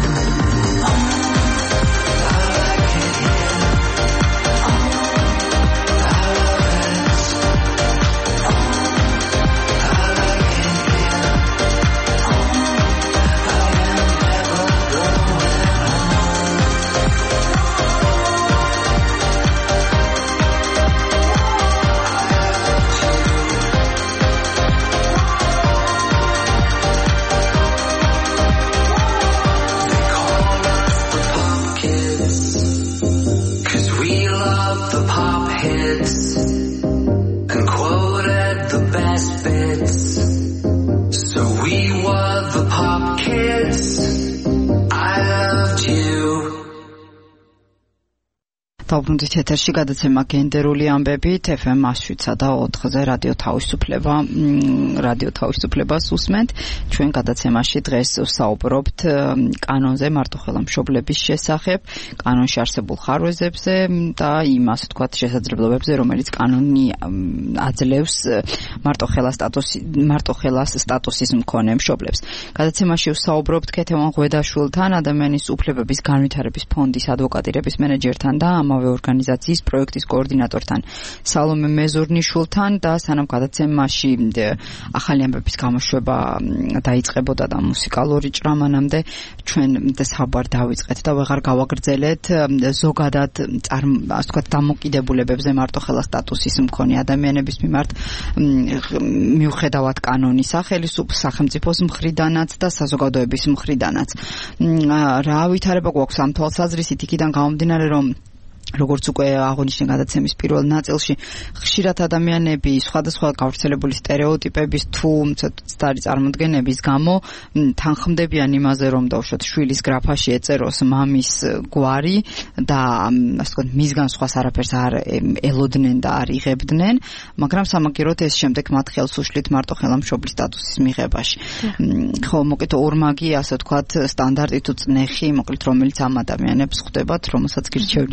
დაუბრუნდით ეთერში გადაცემა გენდერული ამბებით FM 107.4-ზე რადიო თავისუფლებას უსმენთ. ჩვენ გადაცემაში დღეს ვსაუბრობთ კანონზე, მარტოხელა მშობლების შესახებ, კანონში არსებულ ხარვეზებზე და იმ ასე ვთქვათ შესაძლებლობებზე, რომელიც კანონი აძლევს მარტოხელას სტატუსის მქონე მშობლებს. გადაცემაში ვსაუბრობთ ქეთევან ღვედაშვილთან, ადამიანის უფლებების განვითარების ფონდის ადვოკატირების მენეჯერთან და ორგანიზაციის პროექტის კოორდინატორთან სალომე მეზურნიშვილთან და სანამ გადაცემაში ახალი ამბების გამოშვება დაიწყებოდა და მუსიკალური ჭრამანამდე ჩვენ საუბარ დავიწყეთ და ვეღარ გავაგრძელეთ ზოგადად ასე ვთქვათ დამოკიდებულებებზე მარტოხელა სტატუსის მქონე ადამიანების მიმართ მიუხედავად კანონის სახელმწიფოს მხრიდანაც და საზოგადოების მხრიდანაც რა ვითარება გვაქვს ამ თვალსაზრისით იქიდან გამომდინარე რომ როგორც უკვე აღნიშნე გადაცემის პირველ ნაწილში, ხშირად ადამიანები სხვადასხვა გავრცელებული სტერეოტიპების თუ ცოტა წარმოდგენების გამო თანხმდებიან იმაზე, რომ დაუშვათ შვილის გრაფაში ეწეროს მამის გვარი და ასე ვთქვათ, მისგან სხვას არაფერს არ ელოდნენ და არ იღებდნენ, მაგრამ სამაგიეროდ ეს შემდეგ მათ ხელს უშლით მარტოხელა მშობლის სტატუსის მიღებაში. ხო, მოკლედ ორმაგი, ასე ვთქვათ, სტანდარტი თუ წნეხი, მოკლედ რომელიც ამ ადამიანებს ხვდებათ, რომელსაც გირჩევნიათ მოდი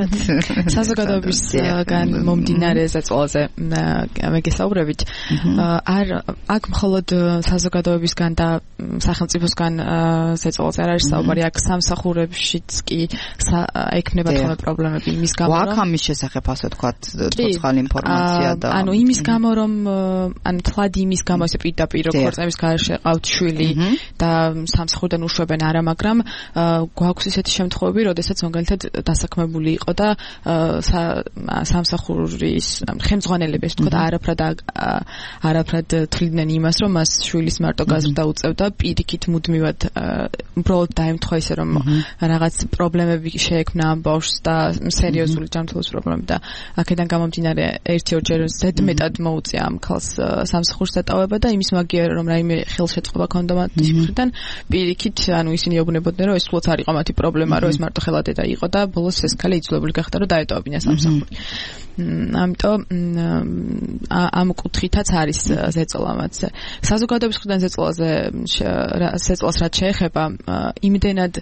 საზოგადოებისგან მომდინარე ზეწოლაზე მეგესაუბრებით. აქ მხოლოდ საზოგადოებისგან და სახელმწიფოსგან ზეწოლაზე არ არის საუბარი, აქ სამსახურებშიც კი ექნება თქმა პრობლემები იმის გამო, რომ აქ ამის შესახებ ასე ვთქვათ, ცოცხალი ინფორმაცია და ანუ იმის გამო, რომ ანუ თლად იმის გამო ესე პირდაპირ ქორწინების გარეშე ყავთ შვილი და სამსახურიდან უშვებენ არა, მაგრამ გვაქვს ისეთი შემთხვევები, როდესაც მაგალითად დასაქმებული იყო და სამსახურის ხელმძღვანელებს თქო არაფრად თვლიდნენ იმას, რომ მას შვილის მარტო გაზრდა უწევდა, პირიქით მუდმივად უბრალოდ დაემთხვა ისე, რომ რაღაც პრობლემები შეექმნა ამ ბავშვს და სერიოზული ჯანმრთელობის პრობლემები და აქედან გამომდინარე 1-2 ზედმეტად მოუწია ამ ქალს სამსახურს დატოვება და იმის მაგია, რომ რაიმე ხელშეწყობა ქონდა მათთვის მხრიდან, პირიქით ანუ ისინი ეუბნებოდნენ, რომ ეს სულაც არ იყო მათი პრობლემა, რომ ეს მარტო ხელადედა იყო და ბოლოს ეს ქალი იძულებული გახდა, რომ დაეტოვებინა სამსახური. ამიტომ ამ კუთხითაც არის ზეწოლა მათზე. საზოგადოების მხრიდან ზეწოლას რაც შეეხება, იმდენად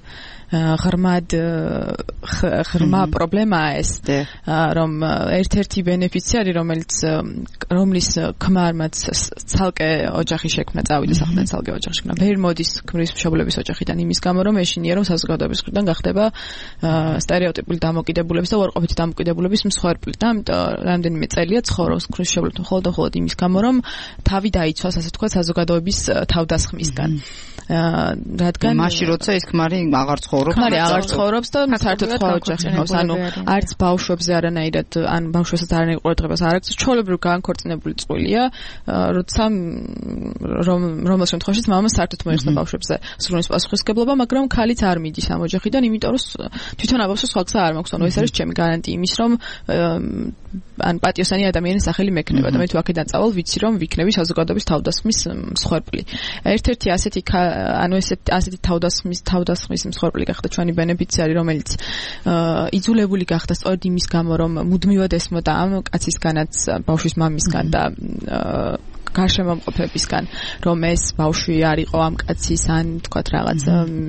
ღრმა პრობლემაა ეს, რომ ერთ-ერთი ბენეფიციარი, რომლის ქმარმაც ცალკე ოჯახი შექმნა, წავიდა სახლიდან ცალკე ოჯახი შექმნა, ვერ მოდის ქმრის მშობლების ოჯახიდან იმის გამო, რომ ეშინია, რომ საზოგადოების მხრიდან გახდება სტერეოტიპული დამოკიდებულების და უარყოფითი დამოკიდებულების მსხვერპლი და რამდენიმე წელია ცხოვრობს ქმრის მშობლებთან მხოლოდ იმის გამო, რომ თავი დაიცვას, ასე თქვა, საზოგადოების თავდასხმისგან. რადგან მაშინ როცა ის ქმარი აღარ ცხოვრობს და საერთოდ სხვა ოჯახში ხავს, ანუ არც ბავშვებზე არანაირად, ან ბავშვებსაც არანაირ ყურადღებას არ აქვს, ჩვეულებრივ განქორწინებული წყვილია, როცა რომელ შემთხვევაშიც მამას საერთოდ მოიხსნა ბავშვებზე სრულის პასუხისმგებლობა, მაგრამ ქალიც არ მიდის ამ ოჯახიდან, იმიტომ რომ თვითონ აბავშვს სხვა გზა არ მაქვს, ანუ ეს არის ჩემი გარანტია იმის, რომ ან პატიოსანი ადამიანის სახელი მექნება და მე თუ აქედან წავალ, ვიცი რომ ვიქნები საზოგადოების თავდასხმის მსხვერპლი. ერთ-ერთი ასეთი თავდასხმის მსხვერპლი გახდა ჩვენი ბენეფიციარი, რომელიც იძულებული გახდა სწორედ იმის გამო, რომ მუდმივად ესმოდა ამ კაცისგანაც, ბავშვის მამისგან და გარშემომყოფებისგან, რომ ეს ბავშვი არ იყო ამ კაცის, ან თქვათ რაღაც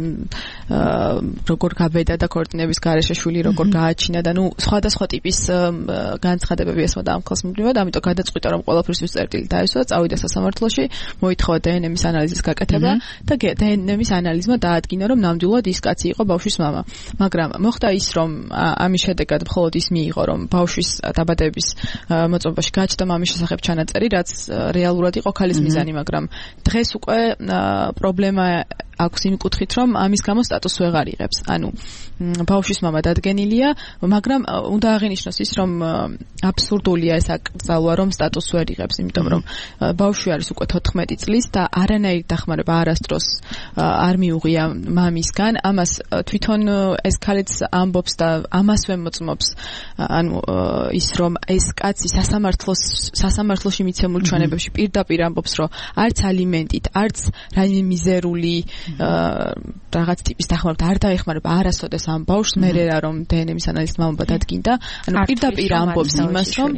როგორ გაბედა და ქორწინების გარეშე შვილი როგორ გააჩინა და ნუ სხვადასხვა ტიპის განცხადებები ესმოდა ამ ქალს მუდმივად, ამიტომ გადაწყვიტა, რომ ყველაფერთვის წერტილი დაესვა, წავიდა სასამართლოში, მოითხოვა დნმ-ის ანალიზის გაკეთება და დნმ-ის ანალიზმა დაადგინა, რომ ნამდვილად ის კაცი იყო ბავშვის მამა. მაგრამ მოხდა ის, რომ ამის შედეგად მხოლოდ ის მიიღო, რომ ბავშვის დაბადების მოწმობაში გაჩნდა მამის შესახებ ჩანაწერი, რაც რეალურად იყო ქალის მიზანი, მაგრამ დღეს უკვე პრობლემა აქვს იმ კუთხით, რომ ამის გამო სტატუსს ვეღარ იღებს. ანუ ბავშვის მამა დადგენილია, მაგრამ უნდა აღინიშნოს ის, რომ აბსურდულია ეს აკრძალვა, რომ სტატუსს ვერ იღებს, იმიტომ რომ ბავშვი არის უკვე 14 წლის და არანაირი დახმარება არასდროს არ მიუღია მამისგან. ამას თვითონ ეს ქალიც ამბობს და ამასვე მოწმობს, ანუ ის რომ ეს კაცი სასამართლოში მიცემულ ჩვენებებში პირდაპირ ამბობს, რომ არც ალიმენტით, არც რაიმე მიზერული რაღაც ტიპის დახმარება არ დაეხმარება არასოდეს ამ ბავშვს, მერე რა რომ დნმ-ის ანალიზით მამობა დადგინდა, ანუ პირდაპირ ამბობს იმას, რომ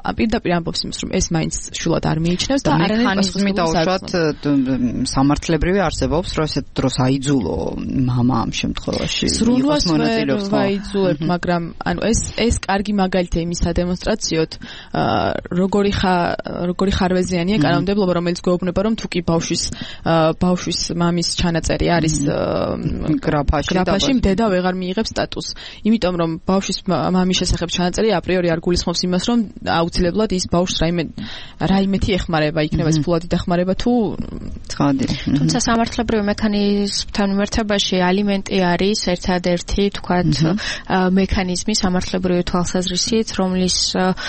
ეს მაინც შულად არ მიიჩნევს და მექანიზმი დაუშვათ სამართლებრივი არსებობს, რომ ესეთ დროს აიძულო მამა ამ შემთხვევაში. სრულიად ვაიძულებ, მაგრამ ანუ ეს კარგი მაგალითია იმის სადემონსტრაციოდ, როგორი ხარვეზიანია კანონმდებლობა, რომელიც გვეუბნება, რომ თუ კი ბავშვის მამის ჩანაწერი არის გრაფაში, დედა ვეღარ მიიღებს სტატუსს. იმიტომ რომ ბავშვის მამის შესახებ ჩანაწერი აპრიორი არ გულისხმობს იმას, რომ აუცილებლად ის ბავშვს რაიმეთი ეხმარება, იქნება ეს ფულადი დახმარება თუ ცხადი. თუმცა სამართლებრივი მექანიზმთან მიმართებაში ალიმენტი არის ერთადერთი, თქვათ, მექანიზმი სამართლებრივი თვალსაზრისით, რომლის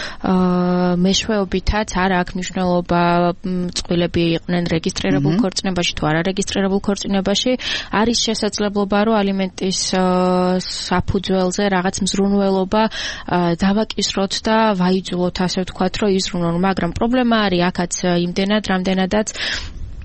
მეშვეობითაც არ აქვს მნიშვნელობა წყვილები იყვნენ რეგისტრირებულ ქორწინებაში თუ არარეგისტრირებულ ქორწინებაში, არის შესაძლებლობა, რომ ალიმენტის საფუძველზე რაღაც მზრუნველობა დავაკისროთ და ვაიძულოთ, ასე ვთქვათ, რომ იზრუნონ, მაგრამ პრობლემა არის აქაც იმდენად, რამდენადაც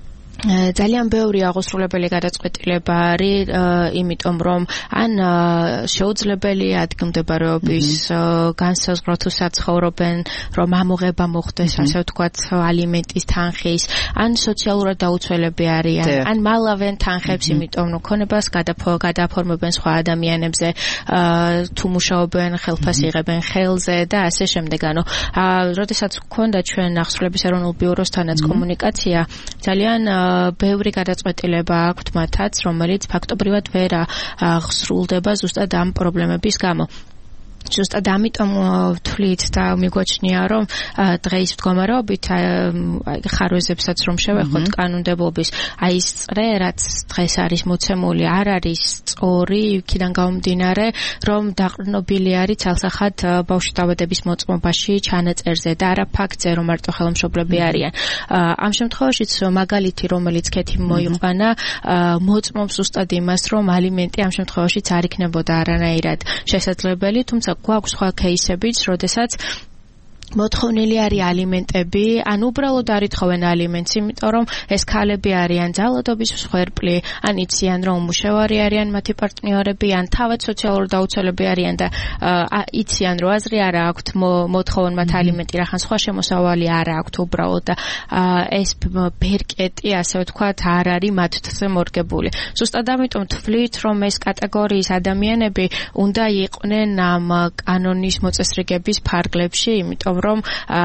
ძალიან ბევრი აღოსრულებელი გადაწყვეტილება არის, იმიტომ რომ ან შეუძლებელია ადგილმდებარეობის განსაზღვრა თუ საცხოვრობენ, რომ ამოღება მოხდეს, ასე ვთქვათ, ალიმენტის თანხის, ან სოციალურად დაუცველები არიან, ან მალავენ თანხებს, იმიტომ რომ ქონებას გადაფორმებენ სხვა ადამიანებზე, თუ მუშაობენ, ხელფას იღებენ ხელზე და ასე შემდეგ. როდესაც გქონდა ჩვენ აღსრულების ეროვნულ ბიუროსთანაც კომუნიკაცია, ძალიან ბევრი გადაწყვეტილება აქვთ მათაც, რომელიც ფაქტობრივად ვერ აღსრულდება ზუსტად ამ პრობლემების გამო. Just ამიტომ ვთვლით და მიგვაჩნია რომ დღეის მდგომარეობით ხარვეზებსაც რომ შევეხოთ კანონმდებლობის აი ეს წრე რაც დღეს არის მოცემული არ არის სწორი იქიდან გამომდინარე რომ დაყრდნობილი არის ცალსახად ბავშვი დაბადების მოწმობაში ჩანაწერზე და არა ფაქტზე რომ მარტო ხელმშობლები არიან ამ შემთხვევაშიც მაგალითი რომელიც ქეთი მოიყვანა მოწმობს ზუსტად იმას რომ ალიმენტი ამ შემთხვევაშიც არ იქნებოდა არანაირად შესაძლებელი თუმცა გვაქვს სხვა кейსებიც, როდესაც მოთხოვნილი არის ალიმენტები, ან უბრალოდ არ ითხოვენ ალიმენტს, იმიტომ რომ ეს ქალები არიან ძალადობის მსხვერპლი, ან იციან რომ უმუშევარი არიან მათი პარტნიორები, ან თავად სოციალურად დაუცველები არიან და იციან რომ აზრი არ აქვთ მოთხოვონ მათ ალიმენტი, რახან სხვა შემოსავალი არ აქვთ უბრალოდ და ეს ბერკეტი, ასე ვთქვათ, არ არის მათზე მორგებული. ზუსტად ამიტომ თვლით, რომ ეს კატეგორიის ადამიანები უნდა იყვნენ ამ კანონის მოწესრიგების ფარგლებში, იმიტომ რომ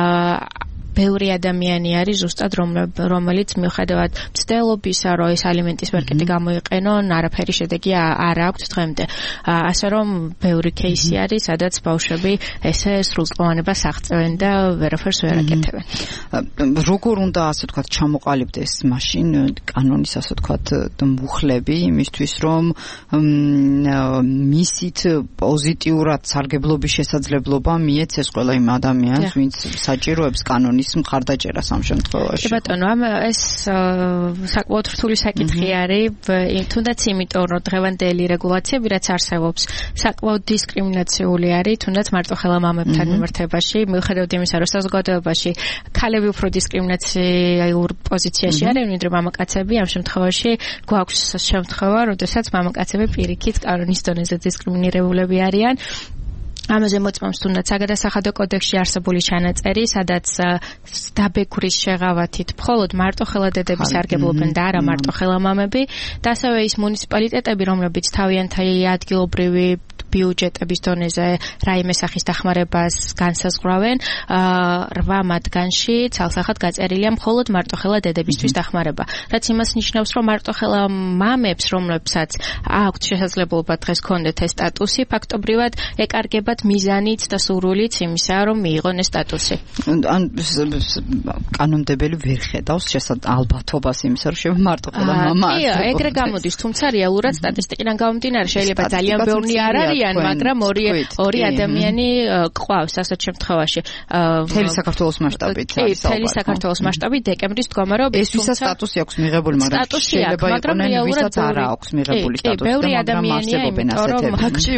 ბევრი ადამიანი არის ზუსტად რომელიც მიუხედავად მცდელობისა რომ ეს ალიმენტის ბერკეტი გამოიყენონ არაფერი შედეგი არ აქვს დღემდე ასე რომ ბევრი кейსი არის სადაც ბავშვები ესე სრულწლოვანებას აღწევენ და ვერაფერს ვერ აკეთებენ როგორ უნდა ასე ვთქვათ ჩამოყალიბდეს მაშინ კანონის ასე ვთქვათ მუხლები იმისთვის რომ მისით პოზიტიურად სარგებლობის შესაძლებლობა მიეცეს ყველა იმ ადამიანს ვინც საჭიროებს კანონის მხარდაჭერას ამ შემთხვევაში. კი ბატონო, ეს საკმაოდ რთული საკითხი არის, თუნდაც იმიტომ, რომ დღევანდელი რეგულაციები რაც არსებობს, საკმაოდ დისკრიმინაციული არის, თუნდაც მარტოხელა მამებთან მიმართებაში, მიუხედავად იმისა, რომ საზოგადოებაში ქალები უფრო დისკრიმინაციურ პოზიციაში არიან, ვიდრე მამაკაცები, ამ შემთხვევაში გვაქვს შემთხვევა, როდესაც მამაკაცები პირიქით კანონის დონეზე დისკრიმინირებულები არიან. ამაზე მოწმობს თუნდაც საგადასახადო კოდექსში არსებული ჩანაწერი, სადაც დაბეგვრის შეღავათით მხოლოდ მარტოხელა დედები სარგებლობენ და არა მარტოხელა მამები და ასევე ის მუნიციპალიტეტები, რომლებიც თავიანთი ადგილობრივი ბიუჯეტების დონეზე რაიმე სახის დახმარებას განსაზღვრავენ, 8 მათგანში ცალსახად გაწერილია მხოლოდ მარტოხელა დედებისთვის დახმარება. რაც იმას ნიშნავს, რომ მარტოხელა მამებს, რომლებსაც აქვთ შესაძლებლობა დღეს ჰქონდეთ ეს სტატუსი, ფაქტობრივად ეკარგებათ მიზანით და სურვილით იმისა, რომ მიიღონ ეს სტატუსი. ან კანონმდებელი ვერ ხედავს ალბათობას იმისა, რომ მარტოხელა მამა. კი, ეგრე გამოდის, თუმცა რეალურად სტატისტიკიდან გამომდინარე შეიძლება ძალიან ბევრი არ არიან, მაგრამ ორი ადამიანი ყავს ასეთ შემთხვევაში. მთელი საქართველოს მასშტაბით. კი, მთელი საქართველოს მასშტაბით დეკემბრის მდგომარეობით, თუმცა სტატუსი აქვს მიღებული, მაგრამ შეიძლება იყონენ ვისაც არ აქვს მიღებული სტატუსი. ბევრი ადამიანია, იმიტომ რომ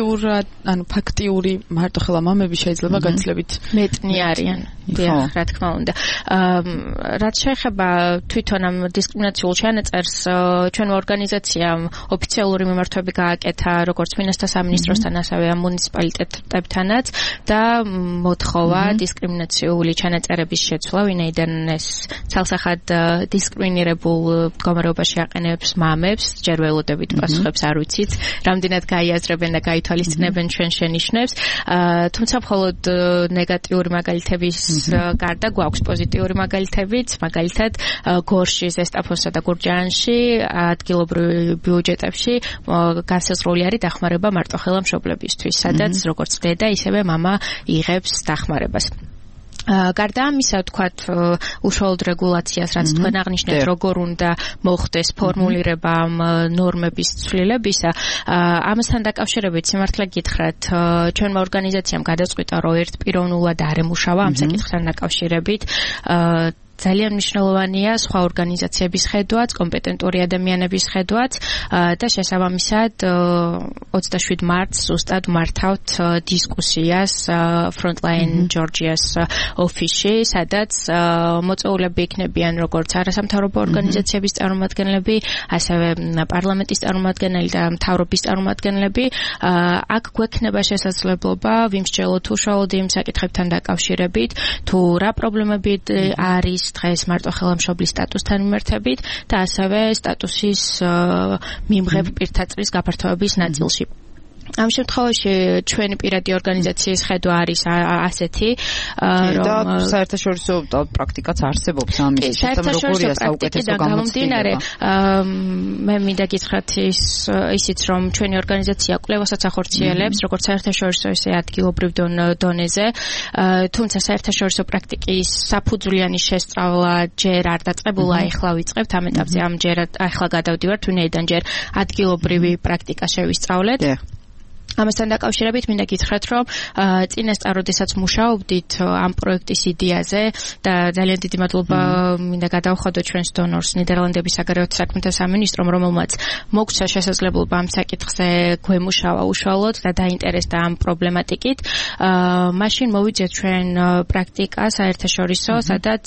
ფაქტიური მარტოხელა მამები შეიძლება გაცილებით მეტნი არიან. დიახ, რა თქმა უნდა. რაც შეეხება თვითონ ამ დისკრიმინაციულ ჩანაწერს, ჩვენმა ორგანიზაციამ ოფიციალური მიმართვები გააკეთა როგორც მინისტრთა სამინისტროსთან, ასევე ამ მუნიციპალიტეტებთანაც და მოთხოვა დისკრიმინაციული ჩანაწერების შეცვლა, ვინაიდან ეს ცალსახად დისკრიმინირებულ მდგომარეობაში აყენებს მამებს, ჯერ ველოდებით პასუხებს არ ვიცით, რამდენად გაიაზრებენ და გაითვალისწინებენ ჩვენ შენიშვნებს. თუმცა მხოლოდ ნეგატიური მაგალითების გარდა გვაქვს პოზიტიური მაგალითებიც, მაგალითად გორში, ზესტაფონსა და გურჯაანში ადგილობრივ ბიუჯეტებში განსაზღვრული არის დახმარება მარტოხელა მშობლებისთვის, სადაც როგორც დედა, ისევე მამა იღებს დახმარებას. გარდა ამისა, ვთქვათ, უშუალოდ რეგულაციას, რაც თქვენ აღნიშნეთ, როგორ უნდა მოხდეს ფორმულირება ამ ნორმების ცვლილებისა, ამასთან დაკავშირებით სიმართლე გითხრათ, ჩვენმა ორგანიზაციამ გადაწყვიტა, რომ ერთპიროვნულად არ ემუშავა ამ საკითხთან დაკავშირებით. ძალიან მნიშვნელოვანია სხვა ორგანიზაციების ხედვაც, კომპეტენტური ადამიანების ხედვაც და შესაბამისად 27 მარტს ზუსტად მართავთ დისკუსიას Frontline Georgia's ოფისში, სადაც მოწვეულები იქნებიან როგორც არასამთავრობო ორგანიზაციების წარმომადგენლები, ასევე პარლამენტის წარმომადგენელი და მთავრობის წარმომადგენლები. აქ გვექნება შესაძლებლობა ვიმსჯელოთ უშუალოდ იმ საკითხებთან დაკავშირებით, თუ რა პრობლემები არის დღეს მარტო ხელმშობლის სტატუსთან მიმართებით და ასევე სტატუსის მიმღებ პირთაწრის გაფართოების ნაწილში. ამ შემთხვევაში ჩვენი პირადი ორგანიზაციის ხედვა არის ასეთი, რომ საერთაშორისო პრაქტიკაც არსებობს ამის საერთაშორისო პრაქტიკიდან გამომდინარე, მე მინდა გითხრათ ისიც, რომ ჩვენი ორგანიზაცია კვლევასაც ახორციელებს, როგორც საერთაშორისო, ისე ადგილობრივ დონეზე, თუმცა საერთაშორისო პრაქტიკის საფუძვლიანი შესწავლა ჯერ არ დაწყებულა, ახლა ვიწყებთ ამ ეტაპზე, ახლა გადავდივართ, ვინაიდან ჯერ ადგილობრივი პრაქტიკა შევისწავლეთ. ამასთან დაკავშირებით მინდა გითხრათ, რომ წინასწარ როდესაც მუშაობდით ამ პროექტის იდეაზე და ძალიან დიდი მადლობა მინდა გადავხადო ჩვენს დონორს, ნიდერლანდების საგარეო საქმეთა სამინისტრომ, რომელმაც მოგცა შესაძლებლობა ამ საკითხზე გვემუშავა უშუალოდ და დაინტერესდა ამ პრობლემატიკით. მაშინ მოვიძიეთ ჩვენ პრაქტიკა საერთაშორისო, სადაც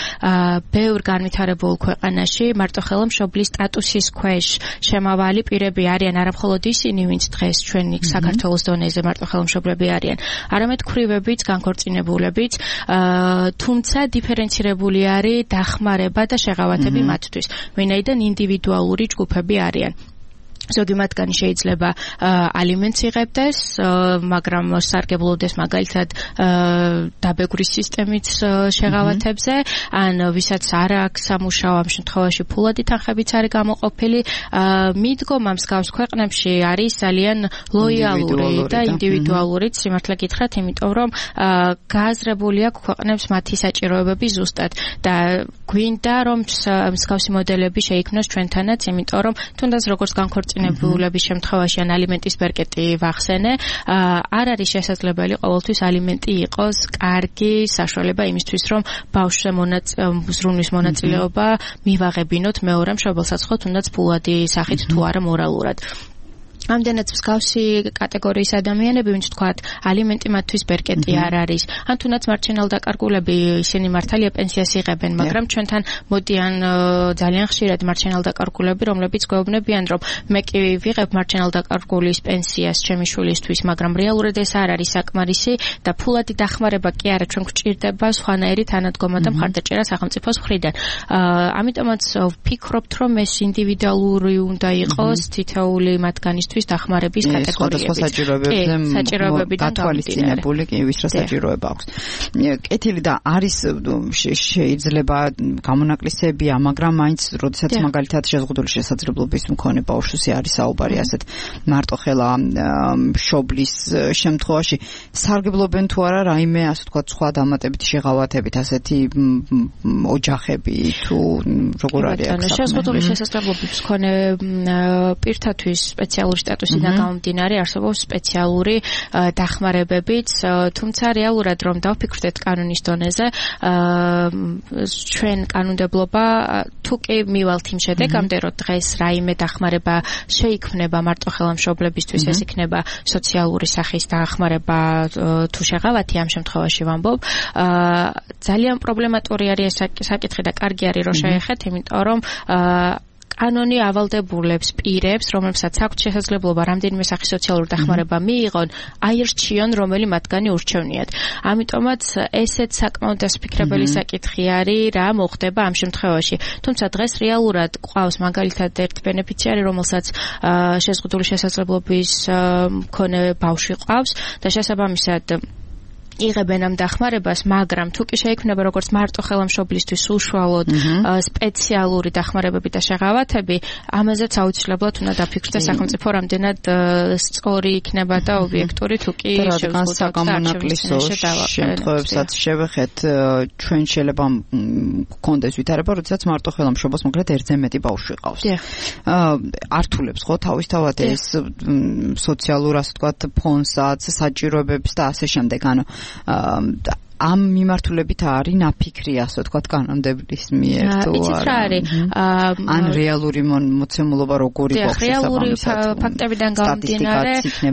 ბევრ განვითარებულ ქვეყანაში მარტო ხელმშობლის სტატუსის ქვეშ შემავალი პირები არიან არა მხოლოდ ისინი, ვინც დღეს ჩვენი საქართველოს დონეზე მარტო ხელმშობლები არიან, არამედ ქვრივებიც, განქორწინებულებიც, თუმცა დიფერენცირებული არის დახმარება და შეღავათები მათთვის, ვინაიდან ინდივიდუალური ჯგუფები არიან. ზოგი მათგანი შეიძლება ალიმენტს იღებდეს, მაგრამ სარგებლობდეს მაგალითად დაბეგვრის სისტემით შეღავათებზე, ან ვისაც არ აქვს სამუშაო, ამ შემთხვევაში ფულადი თანხებიც არის გამოყოფილი. მიდგომა მსგავს ქვეყნებში არის ძალიან ლოიალური და ინდივიდუალური, სიმართლე გითხრათ, იმიტომ რომ გააზრებული აქვს ქვეყნებს მათი საჭიროებები ზუსტად და გვინდა რომ მსგავსი მოდელები შეიქმნას ჩვენთანაც, იმიტომ რომ თუნდაც როგორც განქორწინებულების შემთხვევაში ან ალიმენტის ბერკეტი ვახსენე, არ არის შესაძლებელი ყოველთვის ალიმენტი იყოს კარგი საშუალება იმისთვის, რომ ბავშვზე ზრუნვის მონაწილეობა მივაღებინოთ მეორე მშობელსაც, ხო თუნდაც ფულადი სახით თუ არა მორალურად. ამდენად მსგავსი კატეგორიის ადამიანები, ვინც თქვათ, ალიმენტი მათთვის ბერკეტი არ არის, ან თუნდაც მარჩენალ დაკარგულები, ისინი მართალია პენსიას იღებენ, მაგრამ ჩვენთან მოდიან ძალიან ხშირად მარჩენალ დაკარგულები, რომლებიც გვეუბნებიან, რომ მე კი ვიღებ მარჩენალ დაკარგულის პენსიას ჩემი შვილისთვის, მაგრამ რეალურად ეს არ არის საკმარისი და ფულადი დახმარება კი არა, ჩვენ გვჭირდება სხვანაირი თანადგომა და მხარდაჭერა სახელმწიფოს მხრიდან. ამიტომაც ვფიქრობთ, რომ ეს ინდივიდუალური უნდა იყოს თითოეული მათგანისთვის დახმარების კატეგორიები. საჭიროებებიდან გათვალისწინებული კი ვის რა საჭიროება აქვს. კეთილი და არის შეიძლება გამონაკლისებია, მაგრამ მაინც როდესაც მაგალითად შეზღუდული შესაძლებლობის მქონე ბავშვზე არის საუბარი ასეთ მარტოხელა მშობლის შემთხვევაში, სარგებლობენ თუ არა რაიმე ასე ვთქვათ სხვა დამატებითი შეღავათებით, ასეთი ოჯახები თუ როგორ არის აქ? შეზღუდული შესაძლებლობის მქონე პირთათვის სპეციალური სტატუსიდან გამომდინარე არსებობს სპეციალური დახმარებებიც, თუმცა რეალურად რომ დავფიქრდეთ კანონის დონეზე, ჩვენ კანონმდებლობა თუ კი მივალთ იმ შედეგამდე, რომ დღეს რაიმე დახმარება შეიქმნება მარტო ხელმშობლებისთვის, ეს იქნება სოციალური სახის დახმარება თუ შეღავათი, ამ შემთხვევაში ვამბობ, ძალიან პრობლემატური არის ეს საკითხი და კარგი არის რომ შეეხეთ, იმიტომ რომ კანონი ავალდებულებს პირებს, რომლებსაც აქვთ შესაძლებლობა რამდენიმე სახის სოციალური დახმარება მიიღონ, აირჩიონ რომელი მათგანი ურჩევნიათ. ამიტომაც ესეც საკმაოდ დასაფიქრებელი საკითხი არის, რა მოხდება ამ შემთხვევაში. თუმცა დღეს რეალურად ყავს მაგალითად ერთ ბენეფიციარი, რომელსაც შეზღუდული შესაძლებლობის მქონე ბავშვი ყავს და შესაბამისად იღებენ ამ დახმარებას, მაგრამ თუ კი შეიქმნება როგორც მარტო ხელმშობლისთვის უშუალოდ სპეციალური დახმარებები და შეღავათები, ამაზეც აუცილებლად უნდა დაფიქრდეს სახელმწიფო რამდენად სწორი იქნება და ობიექტური, თუ კი შევსაგამონაკლისო შემთხვევებსაც შევეხეთ, ჩვენ შეიძლება გქონდეს ვითარება, როდესაც მარტო ხელმშობელს მაგრამ ერთზე მეტი ბავშვი ყავს. ართულებს ხო თავისთავად ეს სოციალურ ასე ვთქვათ ფონსაც, საჭიროებებს და ასე შემდეგ, ანუ ამ მიმართულებით არის ნაფიქრი, ასე ვთქვათ, კანონმდებლის მიერ თუ არა? ან რეალური მოცემულობა როგორი გვაქვს ესაბამისად? ფაქტებიდან გამომდინარე,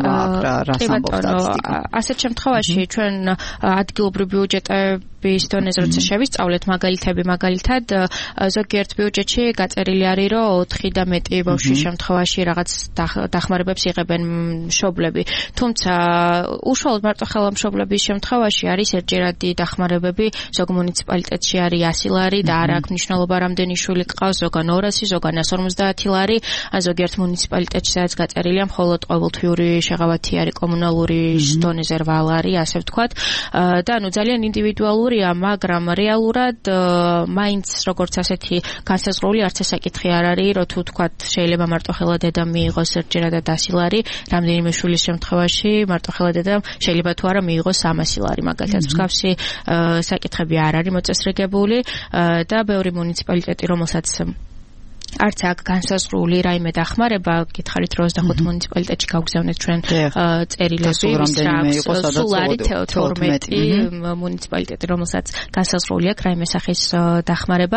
ასეთ შემთხვევაში ჩვენ ადგილობრივი ბიუჯეტების დონეზე როცა შევისწავლეთ მაგალითად ზოგიერთ ბიუჯეტში გაწერილი არის, რომ 4 და მეტი ბავშვის შემთხვევაში რაღაც დახმარებებს იღებენ მშობლები. თუმცა უშუალოდ მარტოხელა მშობლების შემთხვევაში არის ერთჯერადი დახმარებები, ზოგ მუნიციპალიტეტში არის 100 ლარი და არ აქვს მნიშვნელობა რამდენი შვილი გყავს, ზოგან 200, ზოგან 150 ლარი, ზოგიერთ მუნიციპალიტეტში სადაც გაწერილია მხოლოდ ყოველთვიური შეღავათი არის კომუნალური დონეზე 8 ლარი, ასე ვთქვათ. და ანუ ძალიან ინდივიდუალურია, მაგრამ რეალურად მაინც როგორც ასეთი განსაზღვრული არც ეს საკითხი არ არის, რომ თუ თქვათ შეიძლება მარტოხელა დედამ მიიღოს ერთჯერადად 100 ლარი, რამდენიმე შვილის შემთხვევაში მარტოხელა დედამ შეიძლება თუ არა მიიღოს 300 ლარი, მაგალითად მსგავსი საკითხები არ არის მოწესრიგებული და ბევრი მუნიციპალიტეტი, რომელსაც არც აქ განსაზღვრული რაიმე დახმარება, გითხარით რომ 25 მუნიციპალიტეტში გავგზავნეთ ჩვენ წერილები, სულ არის 12 მუნიციპალიტეტი, რომელსაც განსაზღვრული აქვს რაიმე სახის დახმარება.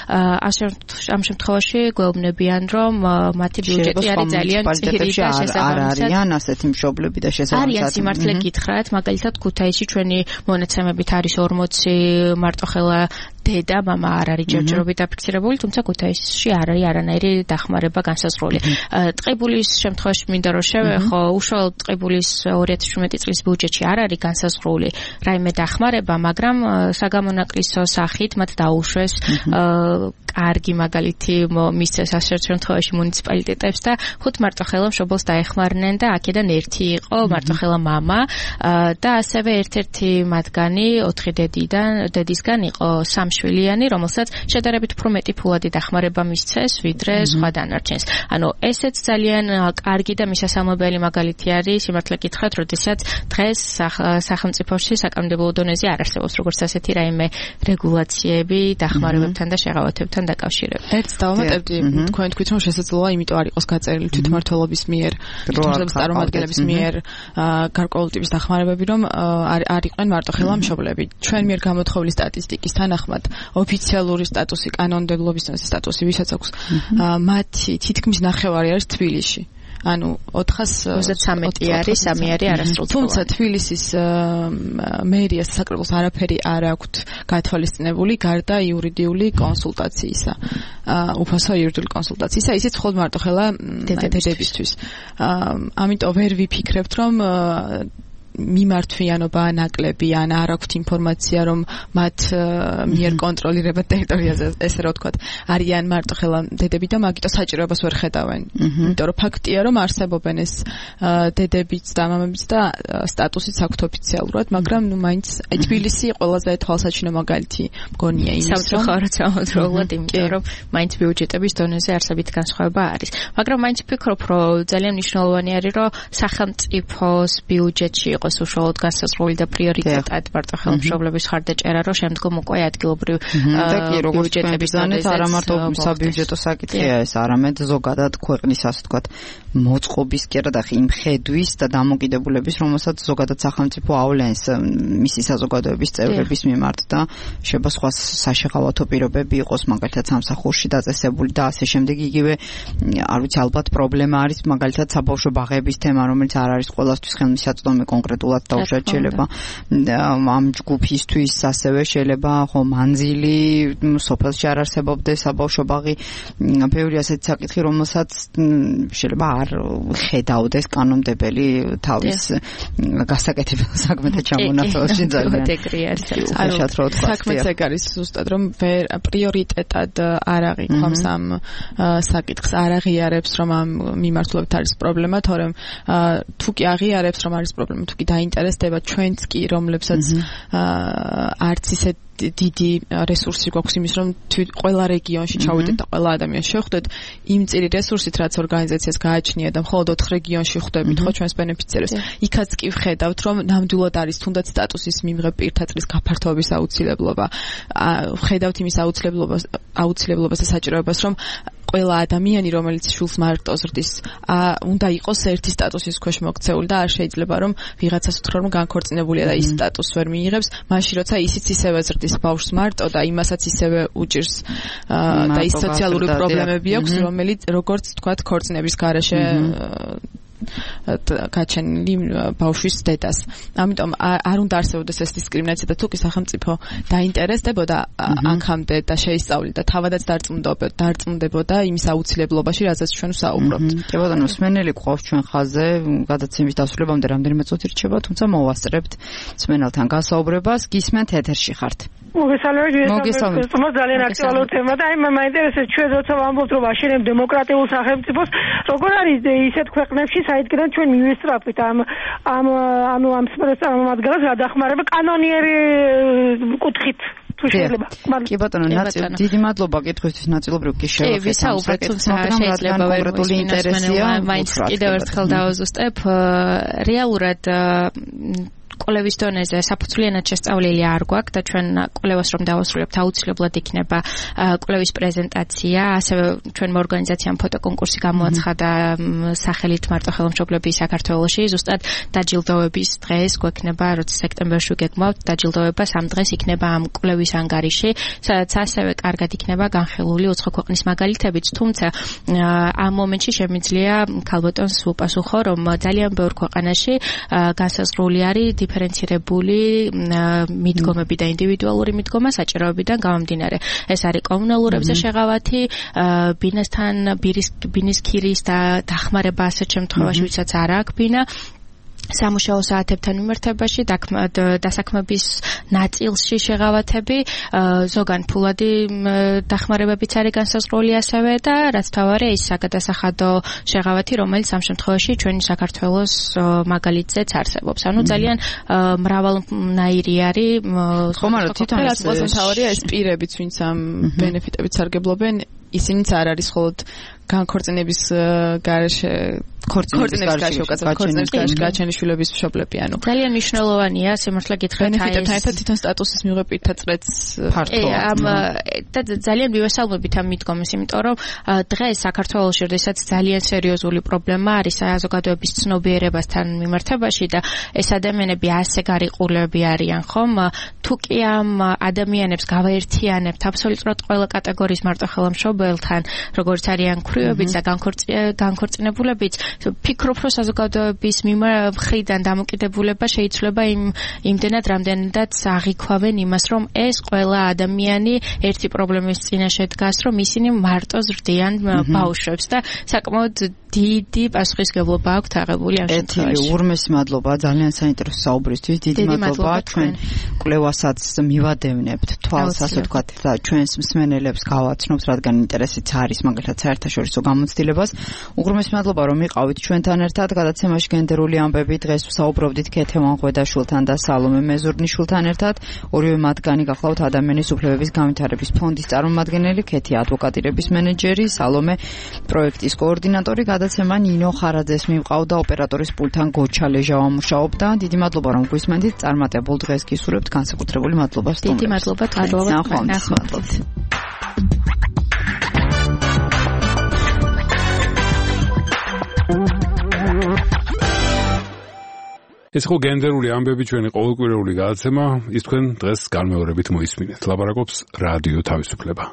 ამ შემთხვევაში გვეუბნებიან, რომ მათი ბიუჯეტი არის ძალიან ძლიერი და შესაბამისად არიან ასეთი მშობლები და შესაბამისად არიან სიმართლე გითხრათ, მაგალითად ქუთაისში ჩვენი მონაცემებით არის 40 მარტოხელა დედა, მამა არ არის ჯერჯერობით დაფიქსირებული, თუმცა ქუთაისში არ არის არანაირი დახმარება განსაზღვრული. ტყიბულის შემთხვევაში მინდა რომ შევეხო, უშუალოდ ტყიბულის 2017 წლის ბიუჯეტში არ არის განსაზღვრული რაიმე დახმარება, მაგრამ საგამონაკლისო სახით მათ დაუშვეს კარგი მაგალითი მისცეს ასეთ შემთხვევაში მუნიციპალიტეტებს და 5 მარტოხელა მშობელს დაეხმარნენ და აქედან ერთი იყო მარტოხელა მამა და ასევე ერთ-ერთი მათგანი 4 დედისგან იყო სამშვილიანი, რომელსაც შედარებით უფრო მეტი ფულადი დახმარება მისცეს ვიდრე სხვა დანარჩენს. ანუ ესეც ძალიან კარგი და მისასალმებელი მაგალითი არის, სიმართლე გითხრათ, როდესაც დღეს სახელმწიფოში საკანონმდებლო დონეზე არ არსებობს როგორც ასეთი რაიმე რეგულაციები დახმარებებთან და შეღავათებთან დაკავშირებით. ერთ დავამატებდი, თქვენ თქვით რომ შესაძლოა იმიტომ არ იყოს გაწერილი თვითმმართველობის მიერ, თვითმმართველობის წარმომადგენლების მიერ გარკვეული ტიპის დახმარებები, რომ არ იყვნენ მარტოხელა მშობლები. ჩვენ მიერ გამოთხოვილი სტატისტიკის თანახმად ოფიციალური სტატუსი, კანონმდებლობის სტატუსი, ვისაც აქვს, მათი თითქმის ნახევარი არის თბილისში. ანუ 433 არის, 3 არის არასრულ. თუმცა თბილისის მერიას საკრებულოს არაფერი არ აქვთ გათვალისწინებული გარდა იურიდიული კონსულტაციისა. უფასო იურიდიული კონსულტაციისა, ისიც მხოლოდ მარტოხელა დედებისთვის. ამიტომ ვერ ვიფიქრებთ, რომ მიმართვიანობა ნაკლები ან არ აქვთ ინფორმაცია რომ მათ მიერ კონტროლირება ტერიტორიაზე ესე რა ვთქვათ არიან მარტოხელა დედები და მაგიტო საჭიროებას ვერ ხედავენ. იმიტომ რომ ფაქტია რომ არსებობენ ეს დედებიც და მამებიც და სტატუსიც აქვთ ოფიციალურად, მაგრამ ნუ მაინც თბილისი ყველაზე თვალსაჩინო მაგალითი მგონია იმის სამწუხაროდ, იმიტომ რომ მაინც ბიუჯეტების დონეზე არსებით განსხვავება არის. მაგრამ მაინც ვფიქრობ რომ ძალიან მნიშვნელოვანი არის რომ სახელმწიფოს ბიუჯეტში იყოს უშუალოდ განსაზღვრული და პრიორიტეტად მარტოხელა მშობლების ხარდაჭერა, რომ შემდგომ უკვე ადგილობრივ ბიუჯეტების დონეზე არა მარტო საბიუჯეტო საკითხია ეს, არამედ ზოგადად ქვეყნის ასე ვთქვათ მოწყობის კერადახი იმ ხედვის და დამოკიდებულების, რომელსაც ზოგადად სახელმწიფო ავლენს მისი საზოგადოების წევრების მიმართ და შეიძლება სხვა საშეღავათო პირობები იყოს მაგალითად სამსახურში დაწესებული და ასე შემდეგ. იგივე არ ვიცი, ალბათ პრობლემა არის მაგალითად საბავშვო ბაღების თემა, რომელიც არ არის ყველასთვის ხელმისაწვდომი კონკრეტულად დაუშვათ, შეიძლება ამ ჯგუფისთვის ასევე შეიძლება ხო მანძილი სოფელში არ არსებობდეს საბავშვო ბაღი, ბევრი ასეთი საკითხი, რომელსაც შეიძლება არ ხედავდეს კანონმდებელი თავის გასაკეთებელ საქმეთა ჩამონათვალში ძალიან საქმეც ეგ არის ზუსტად რომ პრიორიტეტად არ აღიქვამს ამ საკითხს, არ აღიარებს რომ ამ მიმართულებით არის პრობლემა, თორემ თუ კი აღიარებს რომ არის პრობლემა, თუ კი დაინტერესდება ჩვენც კი რომლებსაც არც ისე დიდი რესურსი გვაქვს იმის რომ ყველა რეგიონში ჩავიდეთ და ყველა ადამიანს შევხვდეთ იმ წირი რესურსით რაც ორგანიზაციას გააჩნია და მხოლოდ 4 რეგიონში ხვდებით ხო ჩვენს ბენეფიციერებს, იქაც კი ვხედავთ რომ ნამდვილად არის თუნდაც სტატუსის მიმღებ პირთა წრის გაფართოების აუცილებლობა, ვხედავთ იმის აუცილებლობას და საჭიროებას რომ ყველა ადამიანი, რომელიც შულს მარტო ზრდის, უნდა იყოს ერთი სტატუსის ქვეშ მოქცეული და არ შეიძლება რომ ვიღაცას უთხრა რომ განქორწინებულია და ის სტატუსს ვერ მიიღებს, მაშინ როცა ისიც ისევე ზრდის ბავშვს მარტო და იმასაც ისევე უჭირს და ის სოციალური პრობლემები აქვს, რომელიც როგორც თქვათ ქორწინების გარეშე გაჩენილი ბავშვის დედას. ამიტომ არ უნდა არსებობდეს ეს დისკრიმინაცია და თუ კი სახელმწიფო დაინტერესდებოდა აქამდე და შეისწავლიდა და თავადაც დარწმუნდებოდა იმის აუცილებლობაში, რაზეც ჩვენ ვსაუბრობთ. კი ბატონო, მსმენელი გვყავს ჩვენ ხაზზე, გადაცემის დასრულებამდე რამდენიმე წუთი რჩება, თუმცა მოვასწრებთ მსმენელთან გასაუბრებას. გისმენთ, ეთერში ხართ. მოგესალმებით. ძალიან აქტუალური თემა და აი მაინტერესებს ჩვენ როცა ვამბობთ რომ აშენებთ დემოკრატიულ სახელმწიფოს, როგორ არის ისეთ ქვეყნებში, საიდანაც ჩვენ მივესწრაფით ამ წარმომადგენლებს გადახმარება კანონიერი კუთხით. კი ბატონო, დიდი მადლობა კითხვისთვის, ნაწილობრივ კი შევახეთ. ვისაუბრეთ, თუმცა შეიძლება ვერ მოსმინა, მაინც კიდევ ერთხელ დავაზუსტებ, რეალურად კვლევის დონეზე საფუძვლიანად შესწავლილი არ გვაქვს და ჩვენ კვლევას რომ დავასრულებთ, აუცილებლად იქნება კვლევის პრეზენტაცია, ასევე ჩვენმა ორგანიზაციამ ფოტოკონკურსი გამოაცხადა სახელით მარტო ხელმშობლები საქართველოში, ზუსტად დაჯილდოების დღეს გვექნება, როცა სექტემბერში გეგმავთ დაჯილდოებას, ამ დღეს იქნება ამ კვლევის ანგარიში, სადაც ასევე კარგად იქნება განხილული უცხო ქვეყნის მაგალითებიც, თუმცა ამ მომენტში შემიძლია ქალბატონს უპასუხო, რომ ძალიან ბევრ ქვეყანაში განსაზღვრული არის დიფერენცირებული მიდგომები და ინდივიდუალური მიდგომა საჭიროებიდან გამომდინარე. ეს არის კომუნალურებზე შეღავათი, ბინასთან, ბინის ქირის და დახმარება ასეთ შემთხვევაში, ვისაც არ აქვს ბინა. სამუშაო საათებთან მიმართებაში, დასაქმების ნაწილში შეღავათები, ზოგან ფულადი დახმარებებიც არის განსაზღვრული ასევე და რაც თავარია ის საგადასახადო შეღავათი, რომელიც ამ შემთხვევაში ჩვენი საქართველოს მაგალითზეც არსებობს. ანუ ძალიან მრავალნაირი არის. ხომ არა, თვითონ რაც თავარია ეს პირებიც, ვინც ამ ბენეფიტებით სარგებლობენ, ისინიც არ არის მხოლოდ განქორწინების გარეშე გაჩენის შვილების მშობლები, ანუ ძალიან მნიშვნელოვანია სიმართლე გითხრათ ბენეფიტებთან ერთად თვითონ სტატუსის მიღებითაც წრეც და ძალიან მივესალმებით ამ მიდგომას, იმიტომ რომ დღეს საქართველოში, როდესაც ძალიან სერიოზული პრობლემა არის საზოგადოების ცნობიერებასთან მიმართებაში და ეს ადამიანები ასე გარიყულები არიან, ხომ? თუ კი ამ ადამიანებს გავაერთიანებთ აბსოლუტურად ყველა კატეგორიის მარტო ხელმშობელთან, როგორც არიან ქვრივებიც და განქორწინებულებიც, ფიქრობ, რომ საზოგადოების მხრიდან დამოკიდებულება შეიძლება იმდენად რამდენადაც აღიქვავენ იმას, რომ ეს ყველა ადამიანი ერთი პრობლემის წინაშე დგას, რომ ისინი მარტო ზრდიან ბავშვებს და საკმაოდ დიდი პასუხისმგებლობა აქვთ აღებული ამ შემთხვევაში. ურმესი მადლობა ძალიან საინტერესო საუბრისთვის. დიდი მადლობა ჩვენ კვლევასაც მივადევნებთ თვალს, ასე ვთქვათ, და ჩვენს მსმენელებს გავაცნობთ, რადგან ინტერესიც არის მაგალითად საერთაშორისო გამოცდილებას. უღრმესი მადლობა რომ იყავით ჩვენთან ერთად. გადაცემაში გენდერული ამბები, დღეს ვსაუბრობდით ქეთე ვანღვედაშვილთან და სალომე მეზურნიშვილთან ერთად. ორივე მათგანი გახლავთ ადამიანის უფლებების განვითარების ფონდის წარმომადგენელი, ქეთი ადვოკატირების მენეჯერი, სალომე პროექტის კოორდინატორი. გადაცემა ნინო ხარაძეს მივყავდა, ოპერატორის პულტთან გოჩა ლეჟავა მუშაობდა. დიდი მადლობა რომ გვისმენთ. წარმატებულ დღეს გისურვებთ. განსაკუთრებული მადლობა სტუმრებს. დიდი მადლობა ნახვამდის. ეს ხო გენდერული ამბები ჩვენი ყოველკვირეული გადაცემა, ის თქვენ დღეს განმეორებით მოისმინეთ. ლაპარაკობს რადიო თავისუფლება.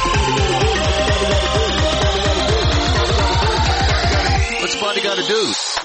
Gotta do.